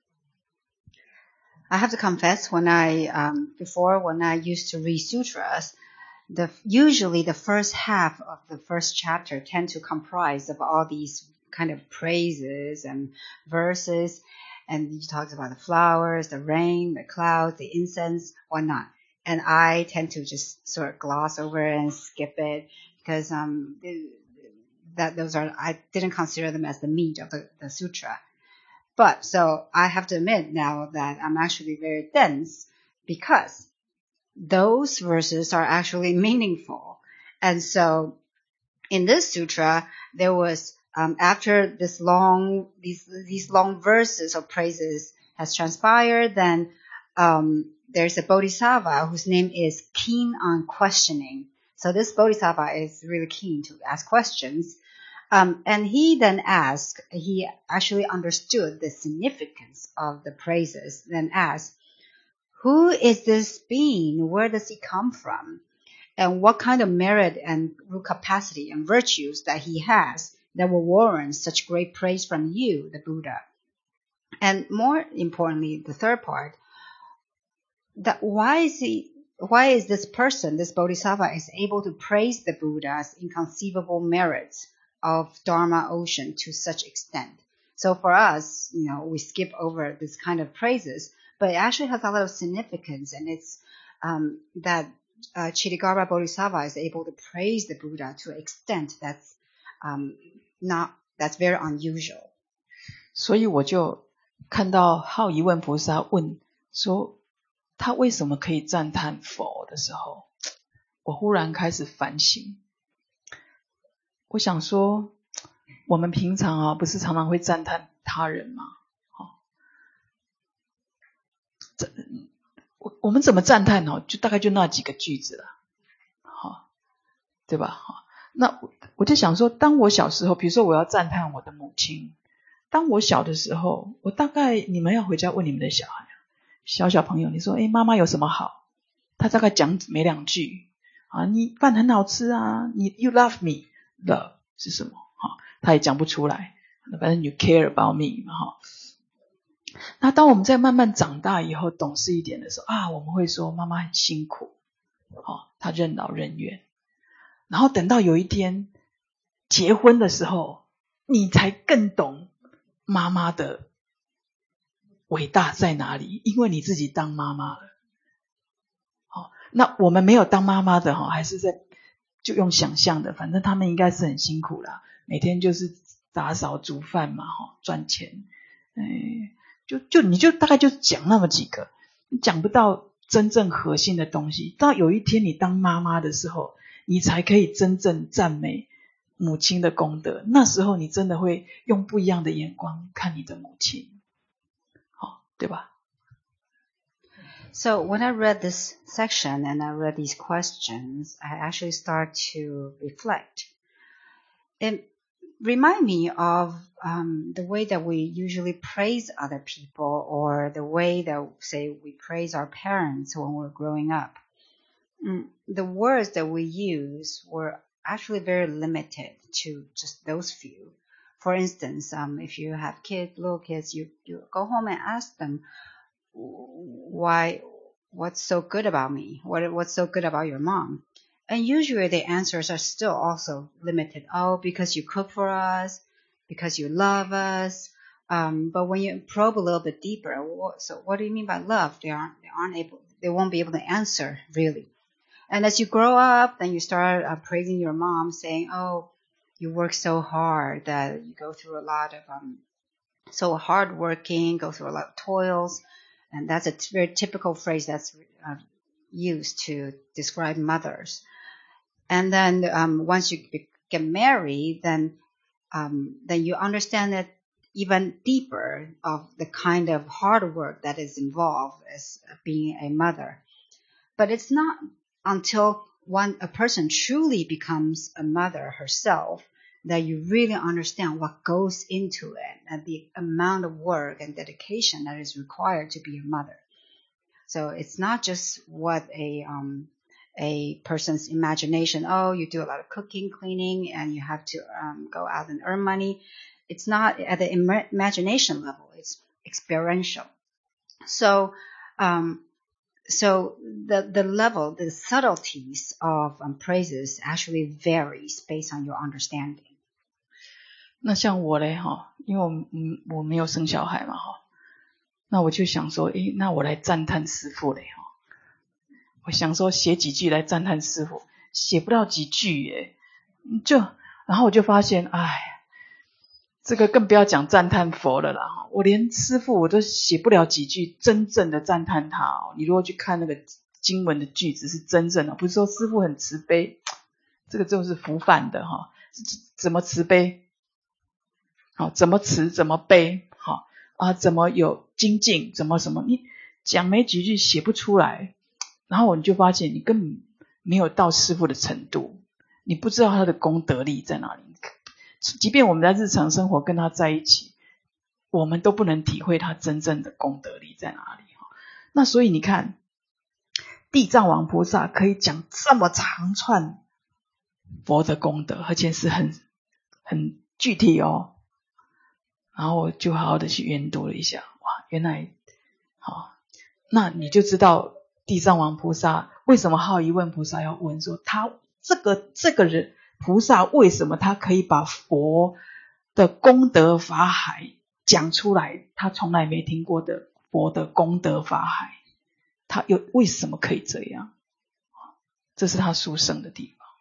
S2: I have to confess, when I um, before when I used to read sutras, the usually the first half of the first chapter tend to comprise of all these kind of praises and verses, and he talks about the flowers, the rain, the clouds, the incense, whatnot. And I tend to just sort of gloss over it and skip it because um that those are I didn't consider them as the meat of the, the sutra. But so I have to admit now that I'm actually very dense because those verses are actually meaningful. And so in this sutra, there was, um, after this long, these, these long verses of praises has transpired, then, um, there's a bodhisattva whose name is keen on questioning. So this bodhisattva is really keen to ask questions. Um, and he then asked, he actually understood the significance of the praises, then asked, who is this being? Where does he come from? And what kind of merit and capacity and virtues that he has that will warrant such great praise from you, the Buddha? And more importantly, the third part, that why is he, why is this person, this bodhisattva, is able to praise the Buddha's inconceivable merits of Dharma ocean to such extent? So for us, you know, we skip over this kind of praises, but it actually has a lot of significance, and it's um, that uh, Chittagarbha Bodhisattva is able to praise the Buddha to an extent that's um, not that's very unusual.
S1: 所以我就看到好疑问菩萨问说，他为什么可以赞叹佛的时候，我忽然开始反省。我想说，我们平常啊，不是常常会赞叹他人吗？我我们怎么赞叹哦？就大概就那几个句子了，好，对吧？好，那我就想说，当我小时候，比如说我要赞叹我的母亲，当我小的时候，我大概你们要回家问你们的小孩，小小朋友，你说，诶，妈妈有什么好？他大概讲没两句啊，你饭很好吃啊，你 you love me，love 是什么？哈，他也讲不出来，反正 you care about me 嘛，哈。那当我们在慢慢长大以后，懂事一点的时候啊，我们会说妈妈很辛苦，哦，她任劳任怨。然后等到有一天结婚的时候，你才更懂妈妈的伟大在哪里，因为你自己当妈妈了。哦，那我们没有当妈妈的哈，还是在就用想象的，反正他们应该是很辛苦啦，每天就是打扫煮饭嘛，哈，赚钱，哎。就就你就大概就讲那么几个，你讲不到真正核心的东西。到有一天你当妈妈的时候，你才可以真正赞美母亲的功德。那时候你真的会用不一样的眼光看你的母亲，好，对吧？
S2: So when I read this section and I read these questions, I actually start to reflect. It remind me of um, the way that we usually praise other people, or the way that, say, we praise our parents when we're growing up. Mm, the words that we use were actually very limited to just those few. For instance, um, if you have kids, little kids, you, you go home and ask them, why, what's so good about me? What, what's so good about your mom? And usually the answers are still also limited. Oh, because you cook for us, because you love us. Um, but when you probe a little bit deeper, what, so what do you mean by love? They aren't, they aren't able, they won't be able to answer really. And as you grow up, then you start uh, praising your mom, saying, oh, you work so hard, that you go through a lot of, um, so hardworking, go through a lot of toils. And that's a t- very typical phrase that's uh, used to describe mothers. And then um, once you get married, then um, then you understand it even deeper of the kind of hard work that is involved as being a mother. But it's not until one a person truly becomes a mother herself that you really understand what goes into it and the amount of work and dedication that is required to be a mother. So it's not just what a um, a person's imagination, oh, you do a lot of cooking, cleaning, and you have to um, go out and earn money. It's not at the im- imagination level. It's experiential. So, um, so the the level, the subtleties of um, praises actually varies based on your understanding.
S1: 那像我嘞哈，因为我嗯我没有生小孩嘛哈，那我就想说，诶，那我来赞叹师父嘞哈。我想说写几句来赞叹师父，写不到几句耶，就然后我就发现，哎，这个更不要讲赞叹佛了啦，我连师父我都写不了几句真正的赞叹他哦。你如果去看那个经文的句子是真正的，不是说师父很慈悲，这个就是浮泛的哈，怎么慈悲？好，怎么慈怎么悲？好啊，怎么有精进？怎么什么？你讲没几句写不出来。然后你就发现你根本没有到师父的程度，你不知道他的功德力在哪里。即便我们在日常生活跟他在一起，我们都不能体会他真正的功德力在哪里。那所以你看，地藏王菩萨可以讲这么长串佛的功德，而且是很很具体哦。然后我就好好的去研读了一下，哇，原来好，那你就知道地藏王菩萨为什么好疑问菩萨要问说，他这个这个人菩萨为什么他可以把佛的功德法海讲出来，他从来没听过的佛的功德法海，他又为什么可以这样？这是他殊胜的地方。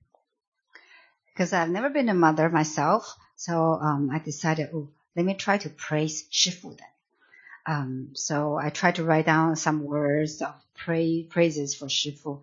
S2: Because I've never been a mother myself, so um, I decided, oh, let me try to praise Shifu then. Um, so I tried to write down some words of pray, praises for Shifu.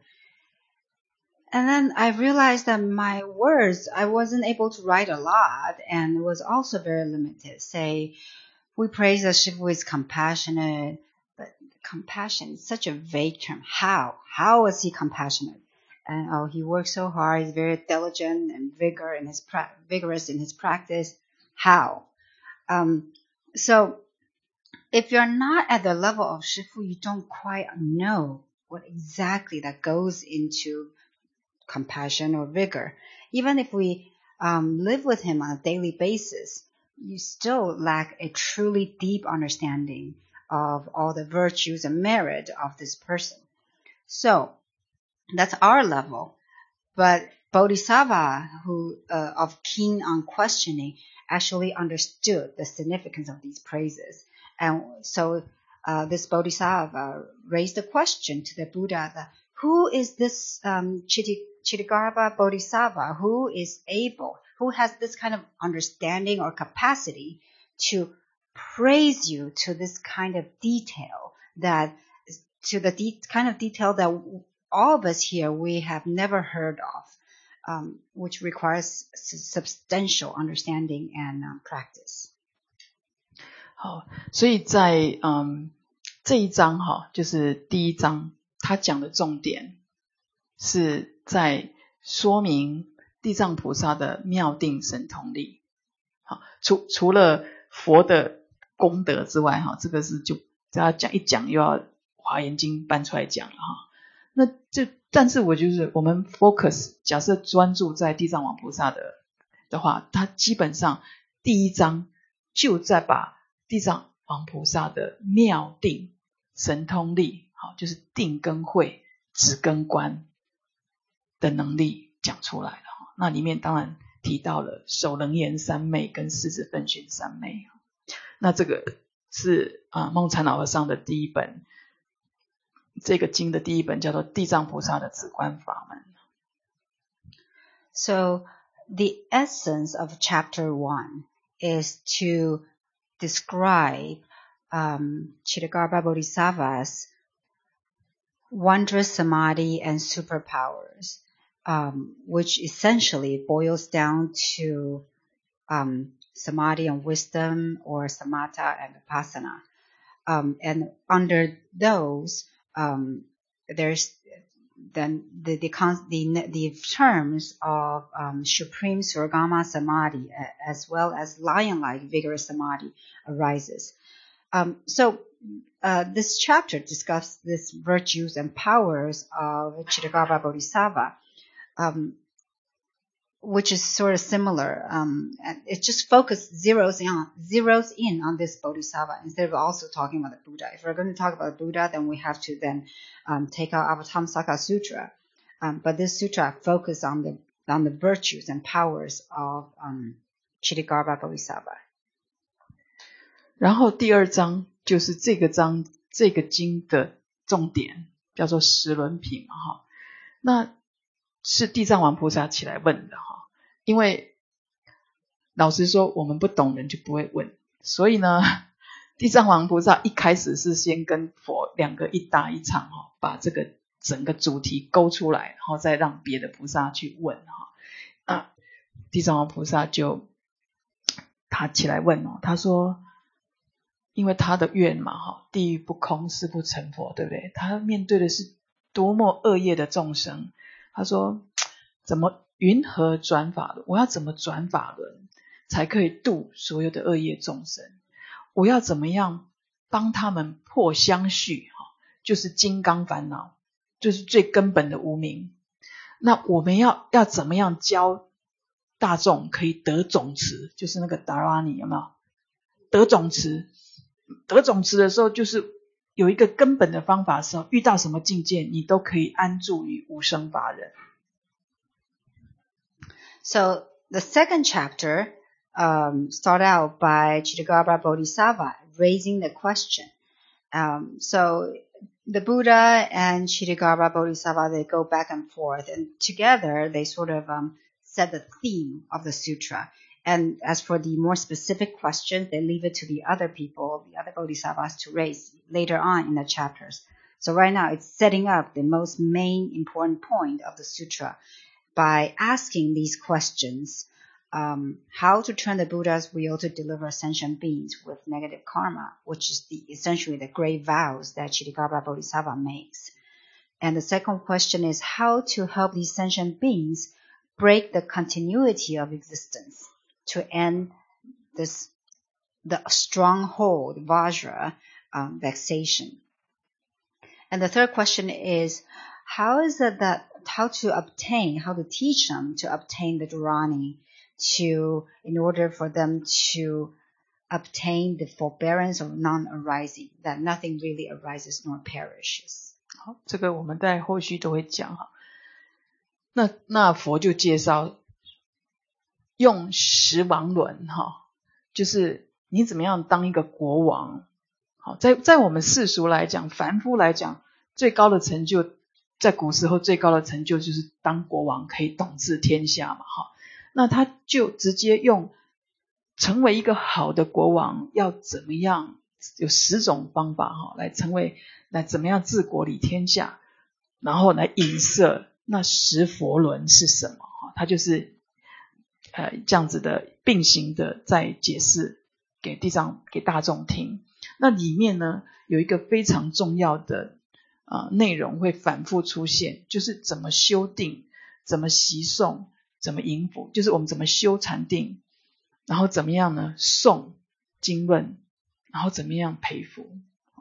S2: And then I realized that my words, I wasn't able to write a lot, and it was also very limited. Say, we praise that Shifu is compassionate, but compassion is such a vague term. How? How is he compassionate? And oh, he works so hard. He's very diligent and vigor in his pra- vigorous in his practice. How? Um, so if you're not at the level of Shifu, you don't quite know what exactly that goes into compassion or vigor. Even if we um, live with him on a daily basis, you still lack a truly deep understanding of all the virtues and merit of this person. So that's our level. But Bodhisattva, who uh, of keen on questioning, actually understood the significance of these praises. And so uh, this Bodhisattva raised a question to the Buddha, that, who is this um, Chittagarbha Bodhisattva who is able, who has this kind of understanding or capacity to praise you to this kind of detail, that to the de- kind of detail that all of us here, we have never heard of, um, which requires substantial understanding and um, practice.
S1: 好，所以在嗯这一章哈，就是第一章，他讲的重点是在说明地藏菩萨的妙定神通力。好，除除了佛的功德之外哈，这个是就大家讲一讲又要华严经搬出来讲了哈。那就但是我就是我们 focus 假设专注在地藏王菩萨的的话，他基本上第一章就在把地藏王菩萨的妙定神通力，好，就是定跟慧、止跟观的能力讲出来了。那里面当然提到了首楞严三昧跟四字分寻三昧。那这个是啊梦禅老和尚的第一本，这个经的第一本叫做地藏菩萨的止观法门。
S2: So the essence of chapter one is to describe um, Chittagarbha Bodhisattva's wondrous samadhi and superpowers, um, which essentially boils down to um, samadhi and wisdom, or samatha and vipassana. Um, and under those, um, there's then the the, the the terms of um, supreme surgama samadhi, as well as lion-like vigorous samadhi, arises. Um, so uh, this chapter discusses these virtues and powers of Chittagarbha Bodhisattva, um, which is sort of similar. Um, and it just focuses zeroes in on zeroes in on this Bodhisattva instead of also talking about the Buddha. If we're going to talk about the Buddha, then we have to then um, take out Avatamsaka Sutra. Um, but this sutra focuses on the on the virtues and powers of um, Chittagarbha Bodhisattva.
S1: 然后第二章就是这个章这个经的重点，叫做十轮品嘛哈。那是地藏王菩萨起来问的哈，因为老实说我们不懂人就不会问，所以呢地藏王菩萨一开始是先跟佛两个一搭一唱哈，把这个整个主题勾出来，然后再让别的菩萨去问哈。那地藏王菩萨就他起来问哦，他说因为他的愿嘛哈，地狱不空誓不成佛，对不对？他面对的是多么恶业的众生，他说怎么云何转法轮？我要怎么转法轮才可以度所有的恶业众生？我要怎么样帮他们破相续，就是金刚烦恼，就是最根本的无明。那我们要要怎么样教大众可以得种子，就是那个达拉尼有没有？得种子，得种子的时候就是有一个根本的方法的时候，遇到什么境界你都可以安住于无生法忍。
S2: So the second chapter um, start out by Chittagarbha Bodhisattva raising the question. Um, so the Buddha and Chittagarbha Bodhisattva, they go back and forth, and together they sort of um, set the theme of the sutra. And as for the more specific questions, they leave it to the other people, the other bodhisattvas, to raise later on in the chapters. So right now it's setting up the most main important point of the sutra by asking these questions. Um, how to turn the Buddha's wheel to deliver sentient beings with negative karma, which is the essentially the great vows that Chittagarbha Bodhisattva makes. And the second question is how to help these sentient beings break the continuity of existence to end this the stronghold vajra um, vexation. And the third question is how is it that how to obtain how to teach them to obtain the dharani to in order for them to obtain the forbearance of non-arising, that nothing really arises nor perishes.
S1: 好，这个我们在后续都会讲哈。那那佛就介绍用十王轮哈，就是你怎么样当一个国王。好，在在我们世俗来讲，凡夫来讲，最高的成就，在古时候最高的成就就是当国王，可以统治天下嘛哈。那他就直接用成为一个好的国王要怎么样，有十种方法哈，来成为来怎么样治国理天下，然后来影射那十佛轮是什么哈，他就是呃这样子的并行的在解释给地藏给大众听。那里面呢有一个非常重要的呃内容会反复出现，就是怎么修定，怎么习诵，怎么迎福，就是我们怎么修禅定，然后怎么样呢诵经论，然后怎么样培福。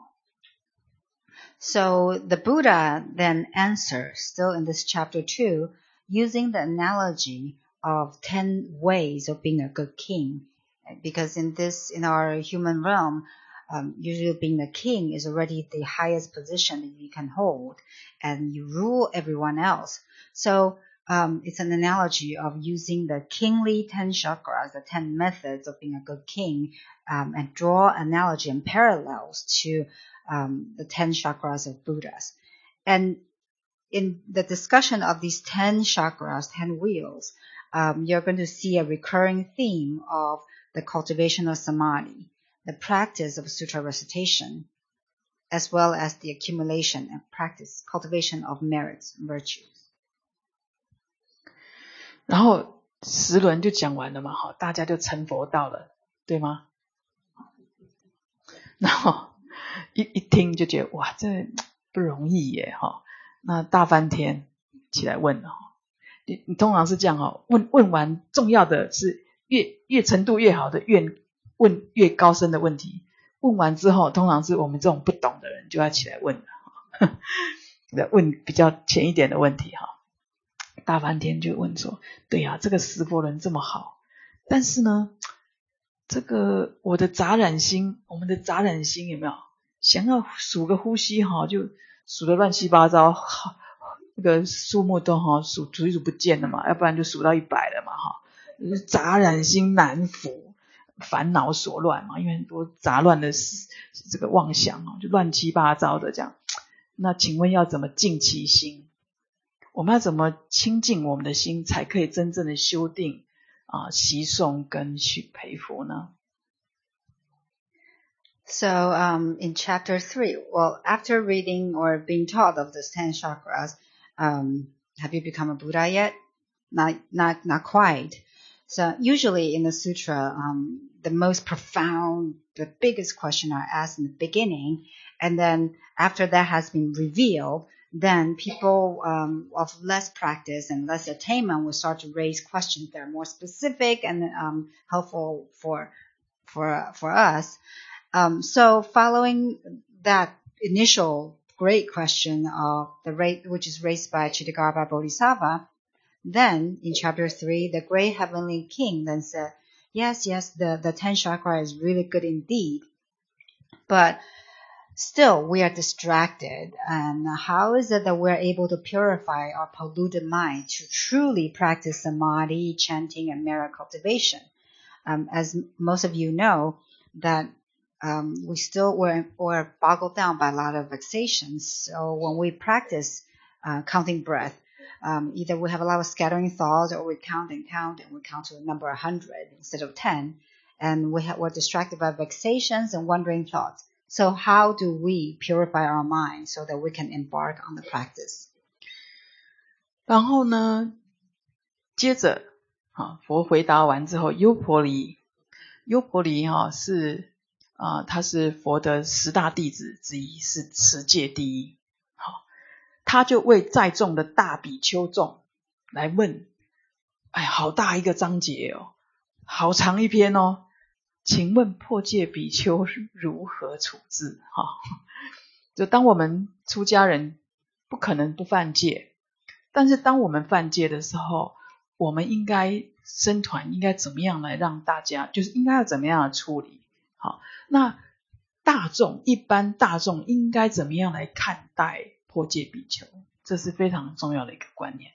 S2: So the Buddha then answers, still in this chapter two, using the analogy of ten ways of being a good king. Because in this, in our human realm, um, usually being the king is already the highest position that you can hold, and you rule everyone else. So um, it's an analogy of using the kingly ten chakras, the ten methods of being a good king, um, and draw analogy and parallels to um, the ten chakras of Buddhas. And in the discussion of these ten chakras, ten wheels, um, you're going to see a recurring theme of the cultivation of samadhi, the practice of sutra recitation, as well as the accumulation and practice, cultivation of merits and virtues.
S1: 然后十轮就讲完了嘛，好，大家就成佛道了，对吗？然后一一听就觉得哇，这不容易耶，哈。那大梵天起来问了，你你通常是这样哦，问问完重要的是越越程度越好的越问越高深的问题，问完之后通常是我们这种不懂的人就要起来问了，问比较浅一点的问题哈。大梵天就问说，对啊，这个十佛轮这么好，但是呢，这个我的杂染心，我们的杂染心有没有想要数个呼吸哈，就数得乱七八糟，那个数目都哈数数一数不见了嘛，要不然就数到一百了嘛哈。杂染心难服，烦恼所乱嘛，因为很多杂乱的这个妄想哦，就乱七八糟的这样。那请问要怎么净其心？我们要怎么清净我们的心，才可以真正的修定啊、习诵跟去培福呢
S2: ？So um, in chapter three, well, after reading or being taught of the ten chakras, um, have you become a Buddha yet? Not, not, not quite. So usually in the sutra, um, the most profound, the biggest question are asked in the beginning, and then after that has been revealed, then people um, of less practice and less attainment will start to raise questions that are more specific and um, helpful for for for us. Um, so following that initial great question of the rate, which is raised by Chittagarbha Bodhisattva, then in chapter three, the great heavenly king then said, yes, yes, the, the ten chakra is really good indeed, but still we are distracted. And how is it that we're able to purify our polluted mind to truly practice samadhi, chanting, and merit cultivation? Um, as most of you know, that um, we still were, were boggled down by a lot of vexations. So when we practice uh, counting breath, Um, either we have a lot of scattering thoughts, or we count and count and we count to a number one hundred instead of ten, and we have, we're distracted by vexations and wandering thoughts. So how do we purify our mind so that we can embark on the practice?
S1: 然后呢，接着啊，佛回答完之后，优婆离，优婆离哈是啊，他是佛的十大弟子之一，是持戒第一。好，他就为在众的大比丘众来问，哎，好大一个章节哦，好长一篇哦，请问破戒比丘如何处置？哈，就当我们出家人不可能不犯戒，但是当我们犯戒的时候，我们应该僧团应该怎么样来让大家，就是应该要怎么样的处理？好，那大众一般大众应该怎么样来看待破戒比丘？这是非常重要的一个观念。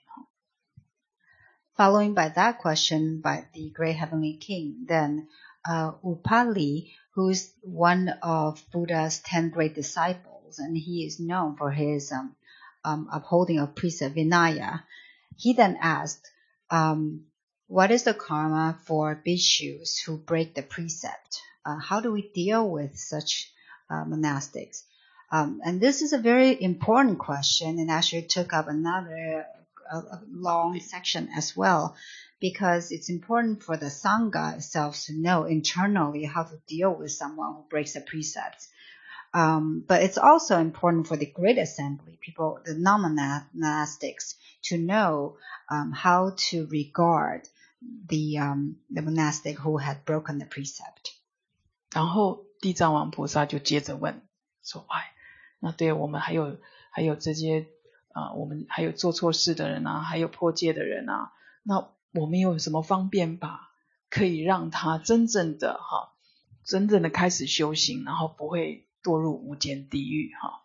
S2: Following by that question by the great heavenly king, then uh, Upali, who is one of Buddha's ten great disciples, and he is known for his um, um, upholding of precept Vinaya, he then asked, um, what is the karma for bhikshus who break the precept? Uh, how do we deal with such uh, monastics? Um, and this is a very important question, and actually took up another a, a long section as well, because it's important for the Sangha itself to know internally how to deal with someone who breaks the precepts. Um, but it's also important for the great assembly, people, the non-monastics, to know um, how to regard the um, the monastic who had broken the precept.
S1: 然后地藏王菩萨就接着问说，哎，那对我们还有还有这些啊、呃，我们还有做错事的人啊，还有破戒的人啊，那我们有什么方便法可以让他真正的哈真正的开始修行，然后不会堕入无间地狱哈。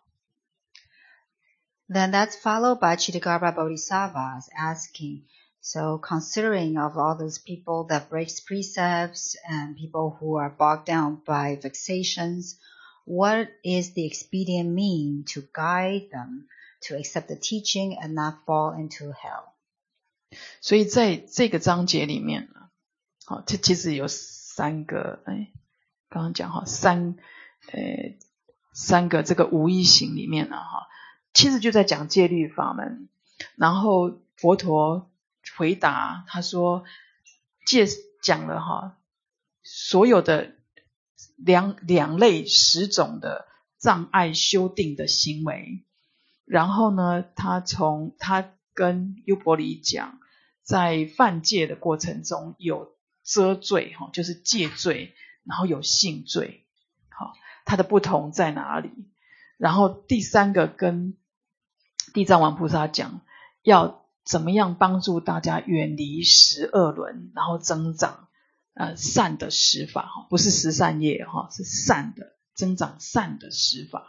S2: Then that's followed by Chittagarbha Bodhisattvas asking, so considering of all those people that breaks precepts and people who are bogged down by vexations, what is the expedient mean to guide them to accept the teaching and not fall into hell?
S1: 所以在这个章节里面呢，好，这其实有三个，哎，刚刚讲哈，三，呃，三个这个无一行里面呢，哈，其实就在讲戒律法门。然后佛陀回答他说，戒讲了哈，所有的两两类十种的障碍修订的行为。然后呢，他从他跟优婆离讲，在犯戒的过程中有遮罪，就是戒罪，然后有性罪，它的不同在哪里？然后第三个跟地藏王菩萨讲，要怎么样帮助大家远离十恶轮，然后增长呃善的十法，不是十善业，是善的，增长善的十法。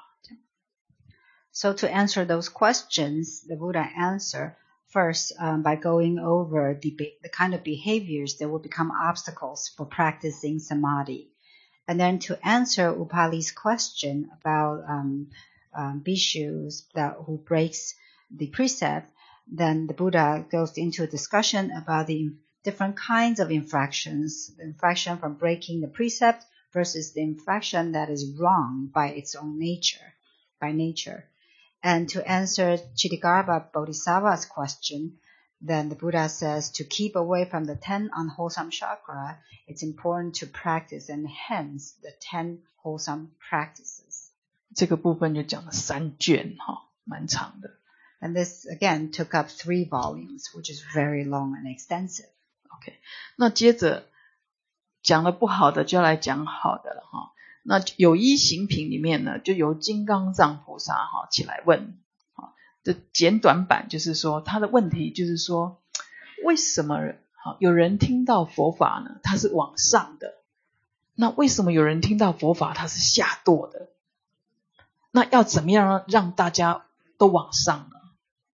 S2: So to answer those questions, the Buddha answered first um, by going over the, the kind of behaviors that will become obstacles for practicing samadhi. And then to answer Upali's question about um, um, bhikshus that who breaks the precept, then the Buddha goes into a discussion about the different kinds of infractions, the infraction from breaking the precept versus the infraction that is wrong by its own nature, by nature. And to answer Chittagarbha Bodhisattva's question, then the Buddha says to keep away from the ten unwholesome chakra, it's important to practice and hence the ten wholesome practices.
S1: 这个部分就讲了三卷，蛮长的。
S2: And this again took up three volumes, which is very long and extensive.
S1: OK， 那接着讲了不好的，就要来讲好的了哈。那有一行品里面呢，就由金刚藏菩萨哈起来问，哈，这简短版就是说他的问题就是说，为什么好有人听到佛法呢，他是往上的，那为什么有人听到佛法他是下堕的？那要怎么样让大家都往上呢？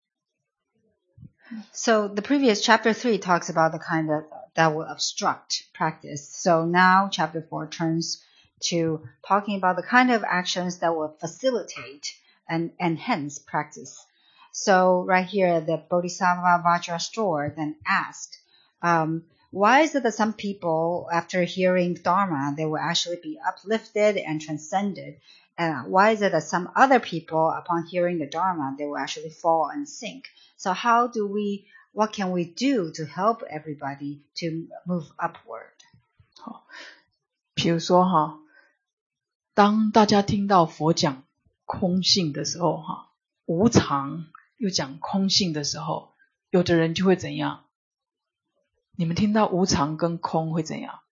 S2: So the previous chapter three talks about the kind of that will obstruct practice. So now chapter four turns to talking about the kind of actions that will facilitate and enhance practice. So right here, the Bodhisattva Vajrasthora then asked, um, why is it that some people, after hearing Dharma, they will actually be uplifted and transcended? And why is it that some other people, upon hearing the Dharma, they will actually fall and sink? So how do we, what can we do to help everybody to move upward?
S1: 好，比如说哈，当大家听到佛讲空性的时候哈，无常又讲空性的时候，有的人就会怎样？你们听到无常跟空会怎样？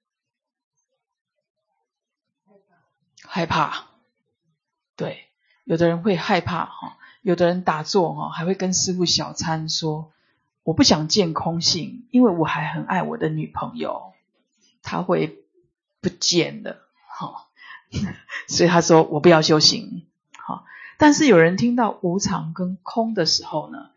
S1: 害怕。对，有的人会害怕哈，有的人打坐哈，还会跟师父小参说，我不想见空性，因为我还很爱我的女朋友，她会不见的哈，所以他说我不要修行哈。但是有人听到无常跟空的时候呢，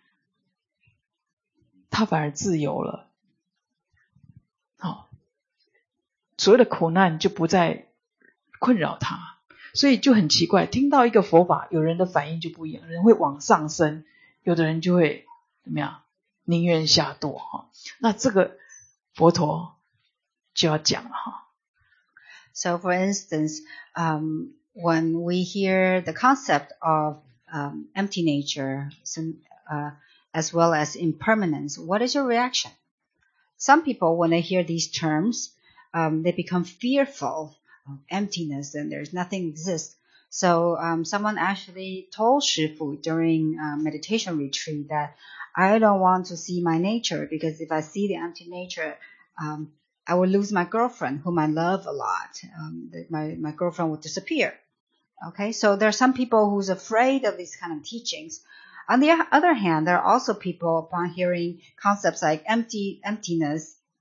S1: 他反而自由了，好，所有的苦难就不再困扰他。所以就很奇怪，听到一个佛法，有人的反应就不一样，有人会往上升，有的人就会怎么样，宁愿下堕哈。那这个佛陀就要讲了哈。
S2: So for instance, um, when we hear the concept of um, empty nature, uh, as well as impermanence, what is your reaction? Some people, when they hear these terms, um, they become fearful. Emptiness and there's nothing exists. So um, someone actually told Shifu during uh, meditation retreat that I don't want to see my nature because if I see the empty nature, um, I will lose my girlfriend whom I love a lot. Um, my, my girlfriend would disappear. Okay, so there are some people who's afraid of these kind of teachings. On the other hand, there are also people upon hearing concepts like empty emptiness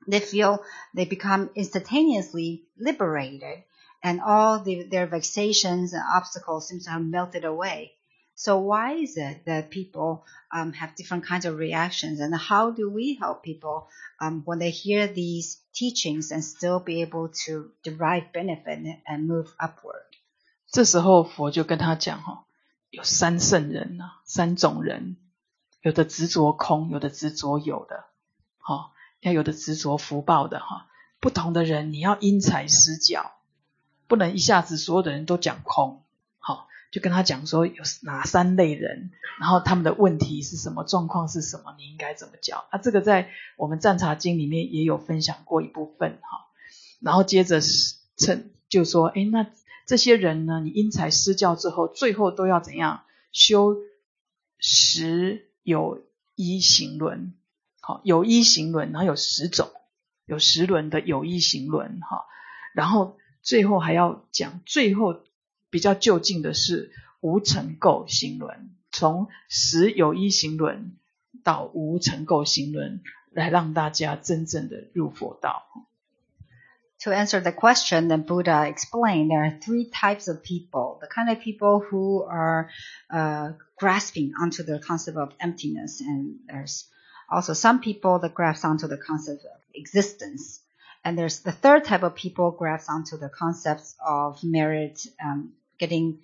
S2: they feel they become instantaneously liberated, and all the, their vexations and obstacles seem to have melted away. So why is it that people um, have different kinds of reactions, and how do we help people um, when they hear these teachings and still be able to derive benefit and move upward?
S1: 这时候佛就跟他讲哈，有三圣人啊，三种人，有的执着空，有的执着有的，哈，要有的执着福报的哈，不同的人你要因材施教，不能一下子所有的人都讲空，好，就跟他讲说有哪三类人，然后他们的问题是什么，状况是什么，你应该怎么教啊？这个在我们赞茶经里面也有分享过一部分哈，然后接着趁就说，诶，那这些人呢，你因材施教之后，最后都要怎样修十有依行轮，好，有依行轮，然后有十种，有十轮的有依行轮哈，然后最后还要讲，最后比较就近的是无尘垢行轮，从十有依行轮到无尘垢行轮，来让大家真正的入佛道。
S2: To answer the question, then Buddha explained there are three types of people. The kind of people who are uh, grasping onto the concept of emptiness, and there's also some people that grasp onto the concept of existence. And there's the third type of people grasp onto the concepts of merit, um, getting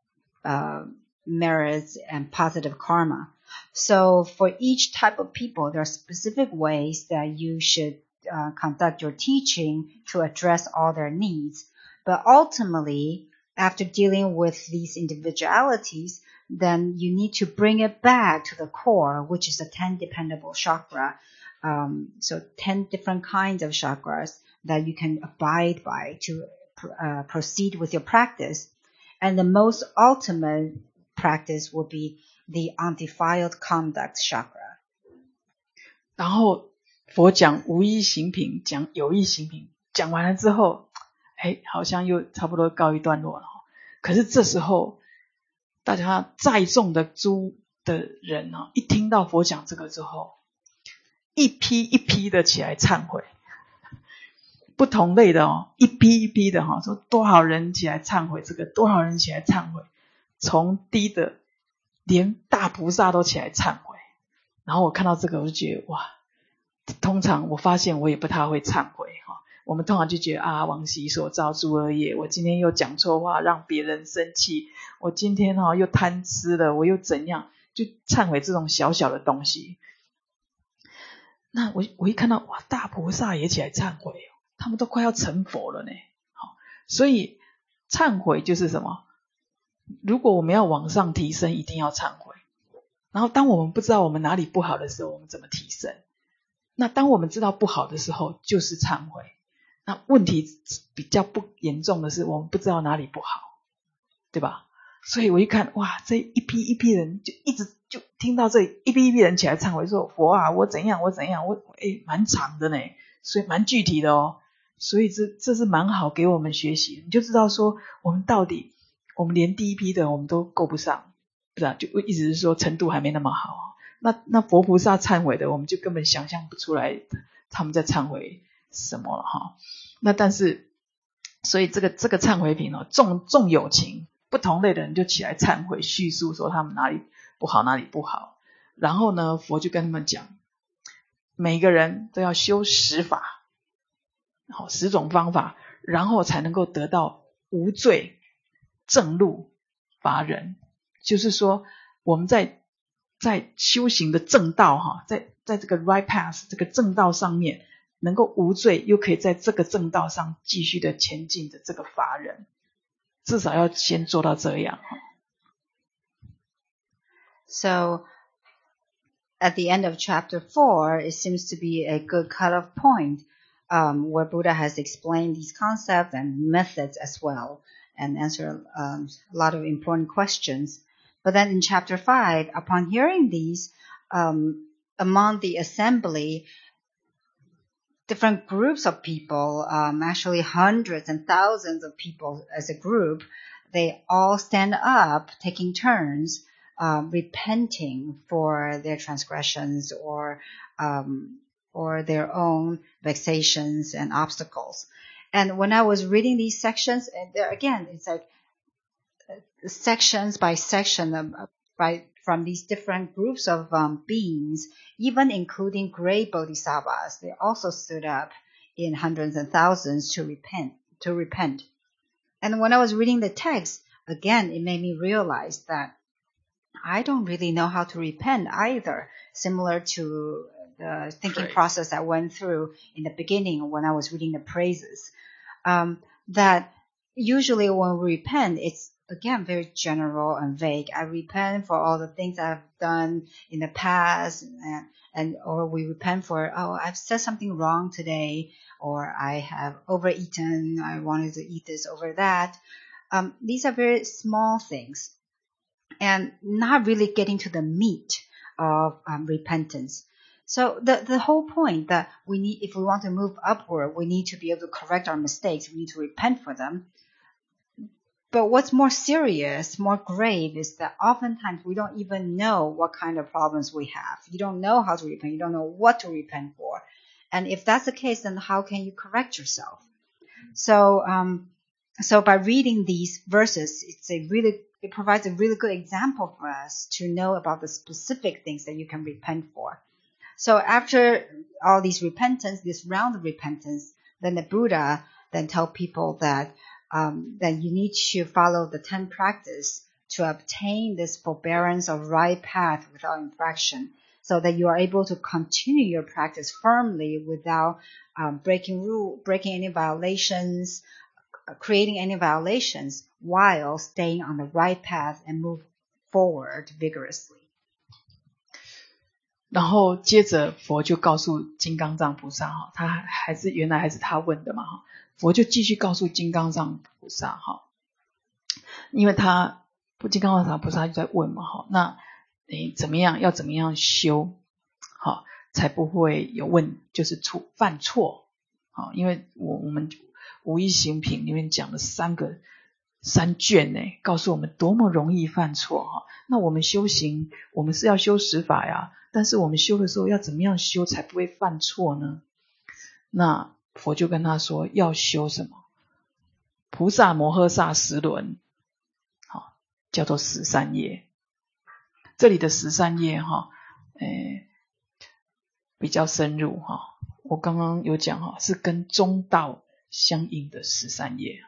S2: uh, merits and positive karma. So for each type of people, there are specific ways that you should Uh, conduct your teaching to address all their needs. But ultimately, after dealing with these individualities, then you need to bring it back to the core, which is the ten dependable chakra. Um, so ten different kinds of chakras that you can abide by to uh, proceed with your practice. And the most ultimate practice will be the undefiled conduct chakra.
S1: 然后佛讲无依行品，讲有依行品，讲完了之后，哎，好像又差不多告一段落了。可是这时候，大家在众的诸的人啊，一听到佛讲这个之后，一批一批的起来忏悔，不同类的哦，一批一批的哈，说多少人起来忏悔这个，多少人起来忏悔，从低的连大菩萨都起来忏悔。然后我看到这个，我就觉得哇。通常我发现我也不太会忏悔哈，我们通常就觉得啊，往昔所造诸恶业，我今天又讲错话让别人生气，我今天哈又贪吃了，我又怎样，就忏悔这种小小的东西。那我我一看到哇，大菩萨也起来忏悔，他们都快要成佛了呢。好，所以忏悔就是什么？如果我们要往上提升，一定要忏悔。然后当我们不知道我们哪里不好的时候，我们怎么提升？那当我们知道不好的时候，就是忏悔。那问题比较不严重的是，我们不知道哪里不好，对吧？所以我一看，哇，这一批一批人就一直就听到这一批一批人起来忏悔，说佛啊，我怎样我怎样，我诶蛮长的呢，所以蛮具体的哦。所以这这是蛮好给我们学习，你就知道说我们到底我们连第一批的我们都够不上，不是啊，就一直是说程度还没那么好。那那佛菩萨忏悔的，我们就根本想象不出来他们在忏悔什么了哈。那但是，所以这个这个忏悔品哦，重重有情，不同类的人就起来忏悔，叙述说他们哪里不好，哪里不好。然后呢，佛就跟他们讲，每个人都要修十法，好，十种方法，然后才能够得到无罪正路法忍。就是说，我们在在修行的正道哈，在在这个 right path 这个正道上面能够无罪，又可以在这个正道上继续的前进的这个法人，至少要先做到这样。
S2: So at the end of chapter four, it seems to be a good cutoff point um, where Buddha has explained these concepts and methods as well and answered um, a lot of important questions. But then in chapter five, upon hearing these, um, among the assembly, different groups of people, um, actually hundreds and thousands of people as a group, they all stand up, taking turns, uh, repenting for their transgressions or um, or their own vexations and obstacles. And when I was reading these sections, and there again, it's like sections by section of, by from these different groups of um, beings, even including great bodhisattvas. They also stood up in hundreds and thousands to repent. To repent. And when I was reading the text, again, it made me realize that I don't really know how to repent either, similar to the thinking
S1: Praise. process
S2: I went through in the beginning when I was reading the praises. Um, that usually when we repent, it's again very general and vague. I repent for all the things I've done in the past, and, and or we repent for, oh, I've said something wrong today, or I have overeaten, I wanted to eat this over that. Um, these are very small things and not really getting to the meat of um, repentance. So the, the whole point that we need, if we want to move upward, we need to be able to correct our mistakes. We need to repent for them. But what's more serious, more grave, is that oftentimes we don't even know what kind of problems we have. You don't know how to repent. You don't know what to repent for. And if that's the case, then how can you correct yourself? So, um, so by reading these verses, it's a really, it provides a really good example for us to know about the specific things that you can repent for. So after all these repentance, this round of repentance, then the Buddha then tell people that um, that you need to follow the ten practice to obtain this forbearance of right path without infraction, so that you are able to continue your practice firmly without um, breaking rule, breaking any violations, creating any violations, while staying on the right path and move forward vigorously.
S1: 然后接着佛就告诉金刚藏菩萨哈，他还是原来还是他问的嘛哈，佛就继续告诉金刚藏菩萨哈，因为他金刚藏菩萨就在问嘛哈，那你怎么样要怎么样修好才不会有问就是错犯错好，因为我我们无一行品里面讲了三个三卷呢，告诉我们多么容易犯错哈。那我们修行，我们是要修十法呀，但是我们修的时候要怎么样修才不会犯错呢？那佛就跟他说，要修什么？菩萨摩诃萨十轮，好，叫做十三业。这里的十三业哈，诶，比较深入哈。我刚刚有讲哈，是跟中道相应的十三业。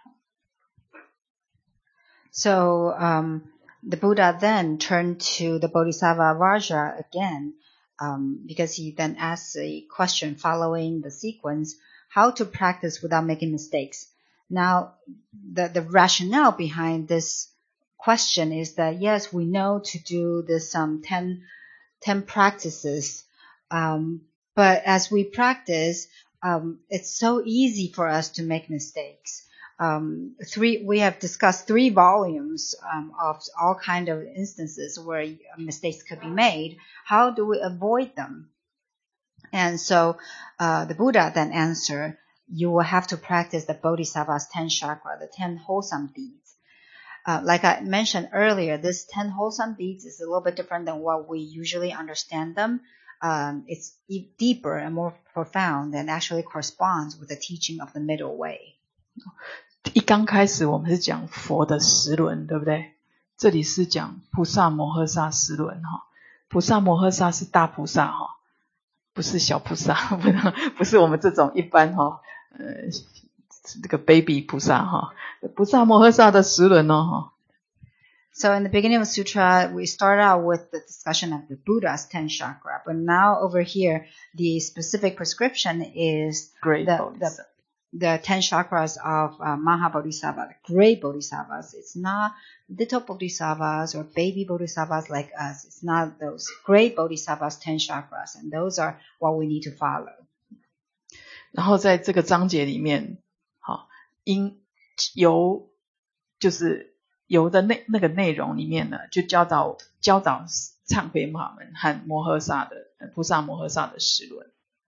S2: So, um, the Buddha then turned to the Bodhisattva Raja again, um, because he then asked a question following the sequence, how to practice without making mistakes. Now, the, the rationale behind this question is that, yes, we know to do this um, ten, ten practices, um, but as we practice, um, it's so easy for us to make mistakes. Um, three, we have discussed three volumes um, of all kind of instances where mistakes could be made. How do we avoid them? And so uh, the Buddha then answered, you will have to practice the Bodhisattva's ten chakra, the ten wholesome deeds. Uh, like I mentioned earlier, this ten wholesome deeds is a little bit different than what we usually understand them. Um, it's deeper and more profound and actually corresponds with the teaching of the middle way.
S1: 一刚开始我们是讲佛的十轮，对不对？这里是讲菩萨摩诃萨十轮哈。菩萨摩诃萨是大菩萨哈，不是小菩萨，不是不是我们这种一般哈，呃，这个 baby 菩萨哈。菩萨摩诃萨的十轮哦哈。
S2: So in the beginning of the sutra, we start out with the discussion of the Buddha's ten chakra, but now over here, the specific prescription is
S1: Great
S2: the, the the ten chakras of uh, Maha Bodhisattva, the great Bodhisattvas. It's not little Bodhisattvas or baby Bodhisattvas like us. It's not those great Bodhisattvas ten chakras, and those are what we need to follow.
S1: 然后在这个章节里面，好，因由就是由的那那个内容里面呢，就教导教导忏悔法门和摩诃萨的菩萨摩诃萨的十轮，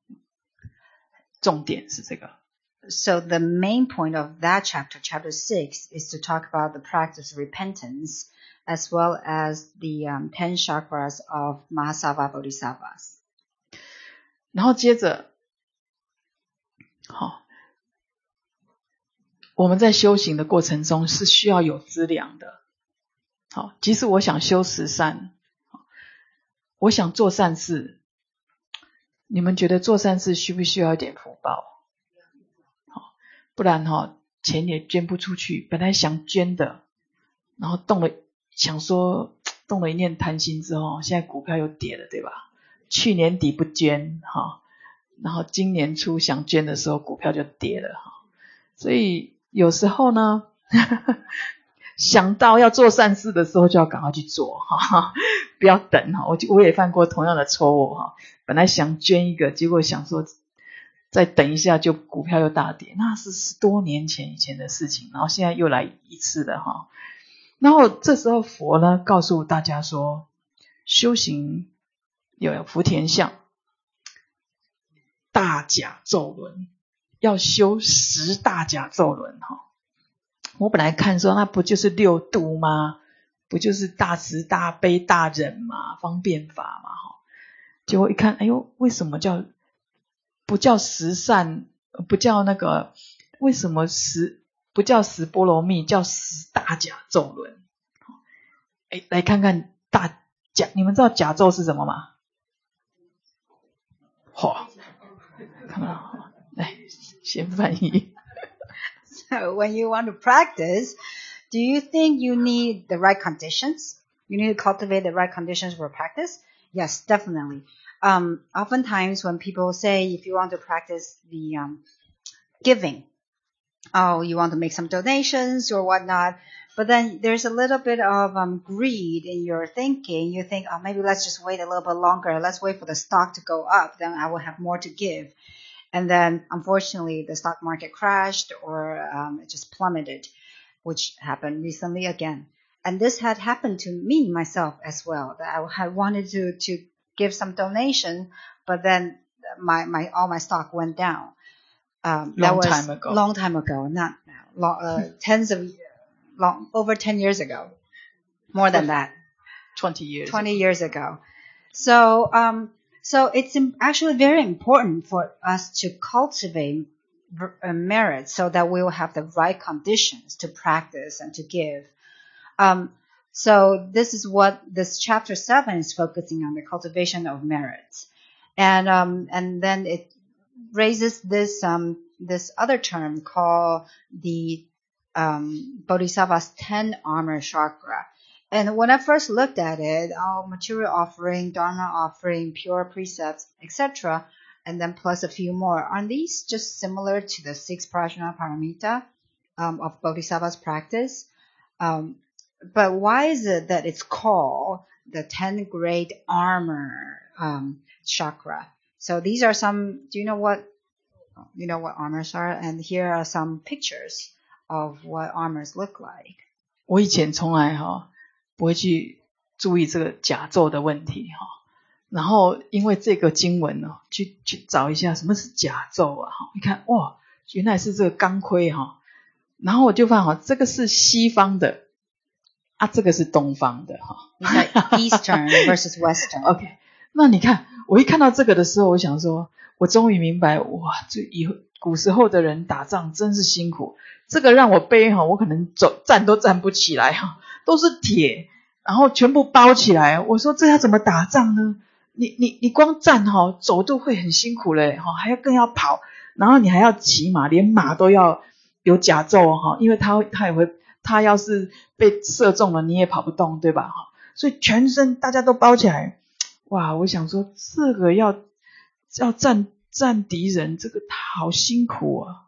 S1: 重点是这个。
S2: So the main point of that chapter, chapter six, is to talk about the practice of repentance as well as the um, ten chakras of Mahasattva Bodhisattvas.
S1: 然后接着好，我们在修行的过程中是需要有资粮的。好，即使我想修十善，我想做善事，你们觉得做善事需不需要一点福报？好，不然哈，钱也捐不出去。本来想捐的，然后动了，想说动了一念贪心之后，现在股票又跌了，对吧？去年底不捐哈，然后今年初想捐的时候，股票就跌了哈。所以有时候呢，想到要做善事的时候，就要赶快去做哈，不要等哈。我我也犯过同样的错误哈，本来想捐一个，结果想说再等一下，就股票又大跌，那是十多年前以前的事情，然后现在又来一次的哈。然后这时候佛呢告诉大家说，修行有福田相、大甲咒轮，要修十大甲咒轮哈。我本来看说那不就是六度吗？不就是大慈大悲大忍嘛，方便法嘛哈。结果一看，哎呦，为什么叫不叫十善，不叫那个，为什么十不叫十波罗蜜，叫十大甲咒轮？哎，来看看大甲，你们知道甲咒是什么吗？好，看到，来先翻译。
S2: So when you want to practice, do you think you need the right conditions? You need to cultivate the right conditions for practice? Yes, definitely. Um, oftentimes when people say if you want to practice the um, giving, oh, you want to make some donations or whatnot, but then there's a little bit of um, greed in your thinking. You think, oh, maybe let's just wait a little bit longer. Let's wait for the stock to go up. Then I will have more to give. And then, unfortunately, the stock market crashed or um, it just plummeted, which happened recently again. And this had happened to me myself as well. That I had wanted to to give some donation, but then my my all my stock went down. Um, that
S1: long
S2: was
S1: time ago.
S2: Long time ago, not long, uh, tens of long over ten years ago, more than that,
S1: twenty years.
S2: Twenty ago. years ago. So um. So it's actually very important for us to cultivate merit so that we will have the right conditions to practice and to give. Um, so this is what this chapter seven is focusing on, the cultivation of merit. And, um, and then it raises this, um, this other term called the, um, Bodhisattva's ten armor chakra. And when I first looked at it, oh, material offering, dharma offering, pure precepts, et cetera, and then plus a few more, aren't these just similar to the six prajna paramita um, of Bodhisattva's practice? Um, but why is it that it's called the ten great armor um, chakra? So these are some. Do you know what you know what armors are? And here are some pictures of what armors look like.
S1: 我以前从来哈。不会去注意这个甲咒的问题哈，然后因为这个经文呢，去去找一下什么是甲咒啊哈，你看哇，原来是这个钢盔哈，然后我就发现哈，这个是西方的啊，这个是东方的哈。
S2: Eastern versus Western.
S1: OK， 那你看，我一看到这个的时候，我想说，我终于明白，哇，这以后古时候的人打仗真是辛苦，这个让我背哈，我可能走站都站不起来哈。都是铁，然后全部包起来。我说这要怎么打仗呢？你你你光站哈，走路会很辛苦嘞哈，还要更要跑，然后你还要骑马，连马都要有甲咒哈，因为他他也会，他要是被射中了，你也跑不动，对吧哈？所以全身大家都包起来。哇，我想说这个要要战战敌人，这个好辛苦啊。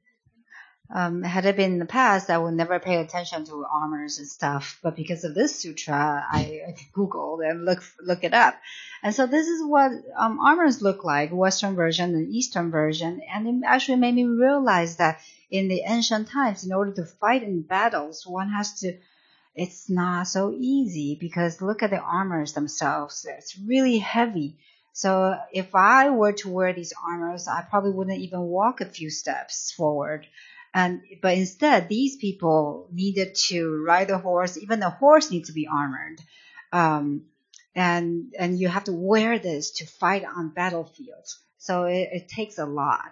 S2: Um, had it been in the past, I would never pay attention to armors and stuff. But because of this sutra, I, I Googled and look look it up. And so this is what um, armors look like, Western version and Eastern version. And it actually made me realize that in the ancient times, in order to fight in battles, one has to, it's not so easy because look at the armors themselves. It's really heavy. So if I were to wear these armors, I probably wouldn't even walk a few steps forward. And but instead, these people needed to ride a horse. Even the horse needs to be armored, um, and and you have to wear this to fight on battlefields. So it, it takes a lot.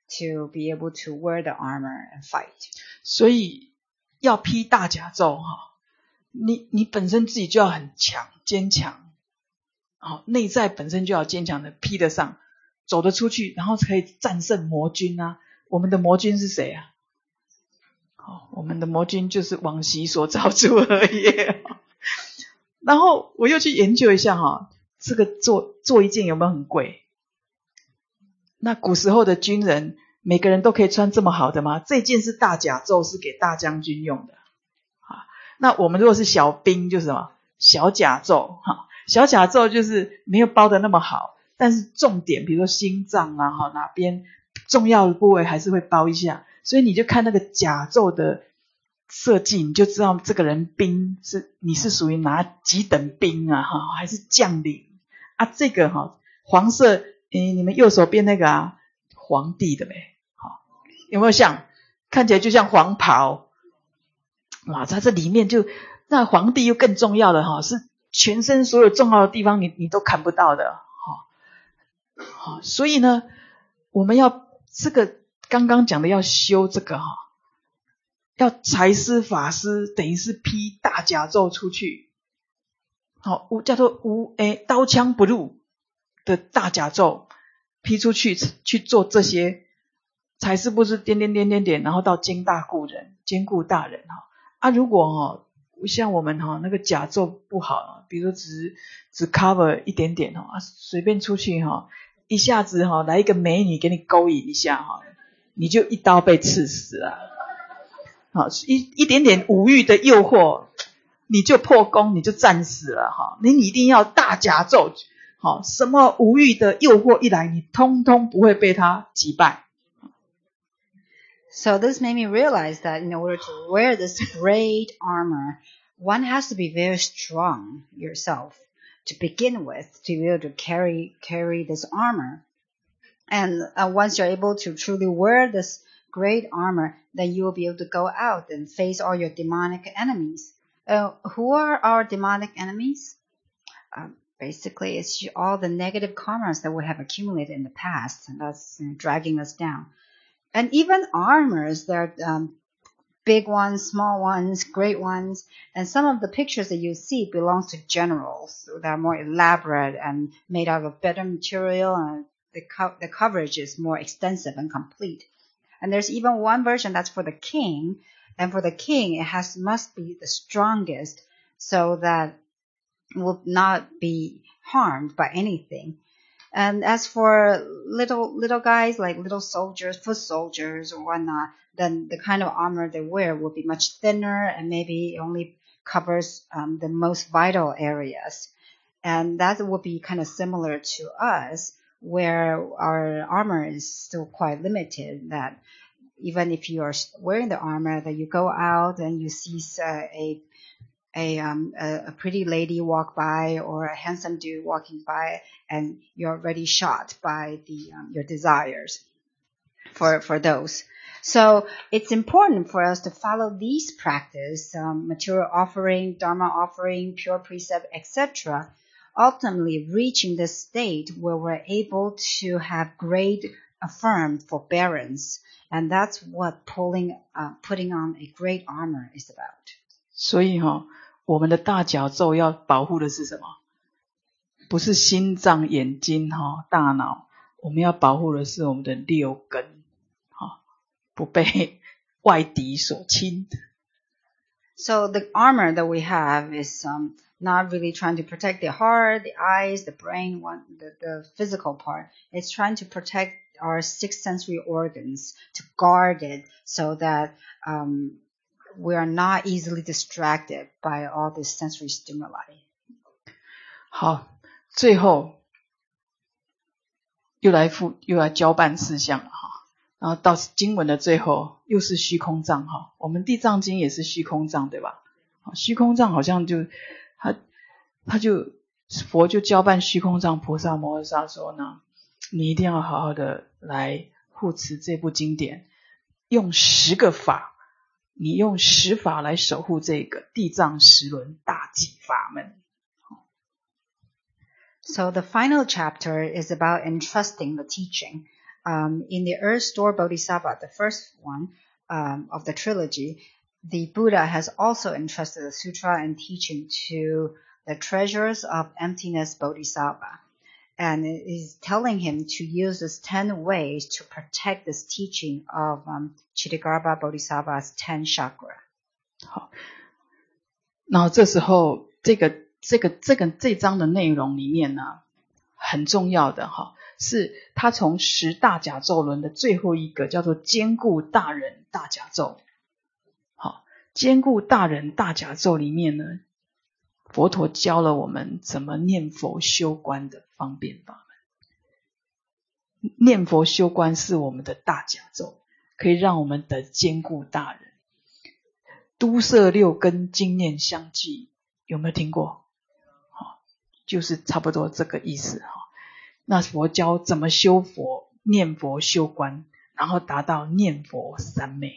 S2: to be able to wear the armor and fight.
S1: 所以要披大甲胄哈，你你本身自己就要很强坚强，好，内在本身就要坚强的披得上，走得出去，然后可以战胜魔军啊。我们的魔军是谁啊？好，我们的魔军就是往昔所造诸恶业。然后我又去研究一下哈，这个做做一件有没有很贵？那古时候的军人每个人都可以穿这么好的吗？这件是大甲胄，是给大将军用的啊。那我们如果是小兵就是什么小甲胄哈，小甲胄就是没有包的那么好，但是重点比如说心脏啊哈，哪边重要的部位还是会包一下，所以你就看那个甲胄的设计，你就知道这个人兵是你是属于哪几等兵啊哈，还是将领啊？这个哈黄色。诶，你们右手边那个啊，皇帝的没？好，有没有像？看起来就像黄袍。哇，在这里面就那皇帝又更重要的哈，是全身所有重要的地方你你都看不到的。好，好，所以呢，我们要这个刚刚讲的要修这个哈，要财师法师等于是披大甲胄出去，好，叫做无诶刀枪不入的大甲胄披出去去做这些，才是不是点点点点点，然后到兼大顾人，兼顾大人哈啊！如果哈像我们哈那个甲胄不好，比如说只只 cover 一点点哈，随便出去哈，一下子哈来一个美女给你勾引一下哈，你就一刀被刺死了。好，一一点点五欲的诱惑，你就破功，你就战死了哈！你一定要大甲胄。好，什么无欲的诱惑一来，你通通不会被他击败。
S2: So this made me realize that in order to wear this great armor, one has to be very strong yourself to begin with to be able to carry carry this armor. And uh, once you're able to truly wear this great armor, then you will be able to go out and face all your demonic enemies. Uh, who are our demonic enemies? Um, Basically, it's all the negative karmas that we have accumulated in the past, and that's you know, dragging us down. And even armors, there are um, big ones, small ones, great ones, and some of the pictures that you see belongs to generals that are more elaborate and made out of better material, and the, co- the coverage is more extensive and complete. And there's even one version that's for the king, and for the king, it has must be the strongest, so that will not be harmed by anything. And as for little little guys like little soldiers, foot soldiers or whatnot, then the kind of armor they wear will be much thinner and maybe only covers um, the most vital areas. And that will be kind of similar to us, where our armor is still quite limited, that even if you are wearing the armor, that you go out and you see uh, a A, um, a, a pretty lady walk by or a handsome dude walking by, and you're already shot by the um, your desires for for those. So it's important for us to follow these practice, um, material offering, dharma offering, pure precept, et cetera. Ultimately, reaching this state where we're able to have great affirmed forbearance, and that's what pulling, uh, putting on a great armor is about.
S1: 所以哈、哦，我们的大甲胄要保护的是什么？不是心脏、眼睛、哈、大脑，我们要保护的是我们的六根，哈，不被外敌所侵。
S2: So the armor that we have is um, not really trying to protect the heart, the eyes, the brain, one, the, the physical part. It's trying to protect our six sensory organs, to guard it so that um, we are not easily distracted by all this sensory stimuli.
S1: 好，最后又来复又来交办事项了哈，然后到经文的最后又是虚空藏哈，我们地藏经也是虚空藏对吧？虚空藏好像就他他就佛就交办虚空藏菩萨摩诃萨说呢，你一定要好好的来护持这部经典，用十个法，你用十法来守护这个地藏十轮大寂法门。
S2: So the final chapter is about entrusting the teaching. Um, in the Earth Store Bodhisattva, the first one um, of the trilogy, the Buddha has also entrusted the sutra and teaching to the treasures of emptiness Bodhisattva, and is telling him to use these ten ways to protect this teaching of um, Chittagarbha Bodhisattva's ten chakra.
S1: 好，然后这时候这个这个这个这章的内容里面呢，很重要的哈，是他从十大甲咒轮的最后一个叫做坚固大人大甲咒。好，坚固大人大甲咒里面呢，佛陀教了我们怎么念佛修观的方便法门。念佛修观是我们的大甲咒，可以让我们得坚固大人。都摄六根，精念相继，有没有听过？好，就是差不多这个意思哈。那佛教怎么修佛、念佛、修观，然后达到念佛三昧。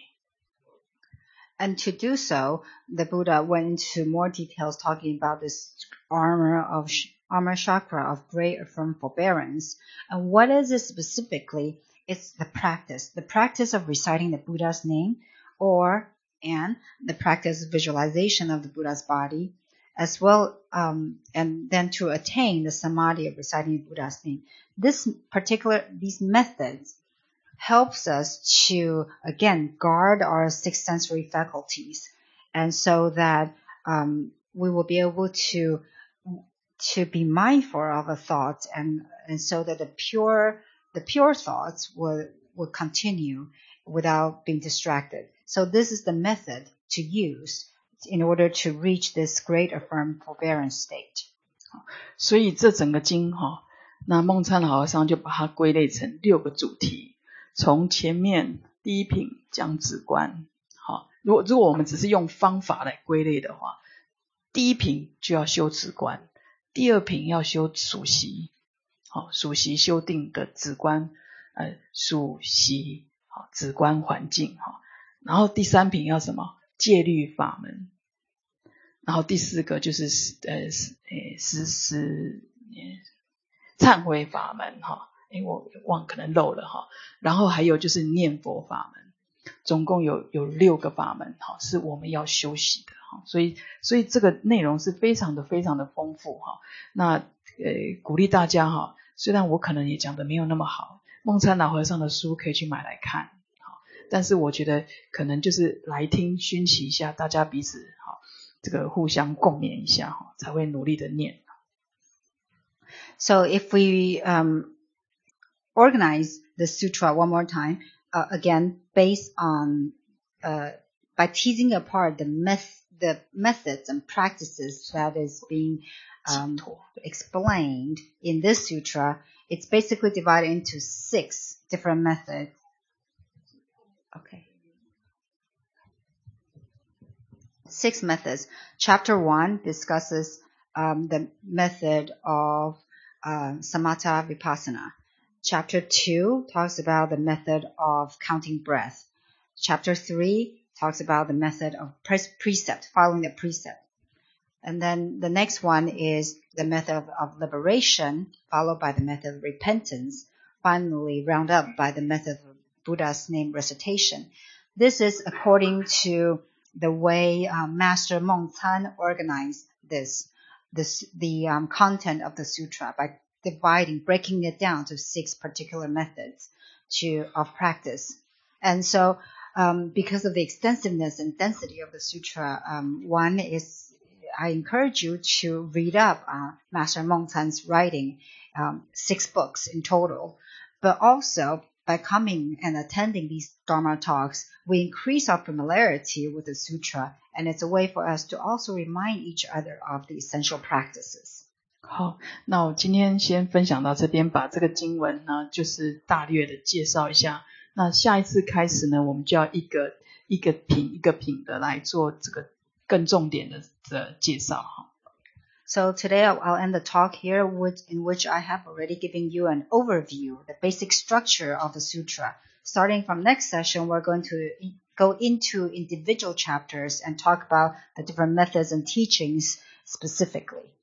S2: And to do so, the Buddha went into more details talking about this armor of armor chakra of great affirmed forbearance. And what is it specifically? It's the practice, the practice of reciting the Buddha's name, or and the practice of visualization of the Buddha's body, as well, um, and then to attain the samadhi of reciting the Buddha's name. This particular, these methods helps us to, again, guard our six sensory faculties, and so that um, we will be able to to be mindful of our thoughts, and and so that the pure the pure thoughts will will continue without being distracted. So this is the method to use in order to reach this great affirmed forbearance state.
S1: 所以这整个经哈，那梦参老和尚就把它归类成六个主题。从前面第一品讲止观，好，如果如果我们只是用方法来归类的话，第一品就要修止观，第二品要修数息，好，数息修定的止观，呃，数息，好，止观环境，哈，然后第三品要什么？戒律法门，然后第四个就是呃呃实施忏悔法门，哈。诶我忘可能漏了哈，然后还有就是念佛法门，总共有有六个法门哈，是我们要修习的哈，所以所以这个内容是非常的非常的丰富哈。那呃鼓励大家哈，虽然我可能也讲的没有那么好，梦参老和尚的书可以去买来看哈，但是我觉得可能就是来听熏习一下，大家彼此哈这个互相共勉一下哈，才会努力的念。
S2: So if we um organize the sutra one more time, uh, again, based on, uh, by teasing apart the myth, the methods and practices that is being, um, explained in this sutra, it's basically divided into six different methods. Okay. Six methods. Chapter one discusses, um, the method of, uh, samatha vipassana. Chapter two talks about the method of counting breath. Chapter three talks about the method of precept, following the precept. And then the next one is the method of, of liberation, followed by the method of repentance, finally round up by the method of Buddha's name recitation. This is according to the way um, Master Meng Can organized this, this the um, content of the sutra by dividing, breaking it down to six particular methods to of practice. And so, um, because of the extensiveness and density of the sutra, um, one is, I encourage you to read up uh, Master Meng Can's writing, um, six books in total. But also, by coming and attending these Dharma talks, we increase our familiarity with the sutra, and it's a way for us to also remind each other of the essential practices.
S1: 好，那我今天先分享到这边，把这个经文呢，就是大略的介绍一下。那下一次开始呢，我们就要一个一个品一个品的来做这个更重点的的介绍哈。
S2: So today I'll end the talk here, with, in which I have already given you an overview, the basic structure of the sutra. Starting from next session, we're going to go into individual chapters and talk about the different methods and teachings specifically.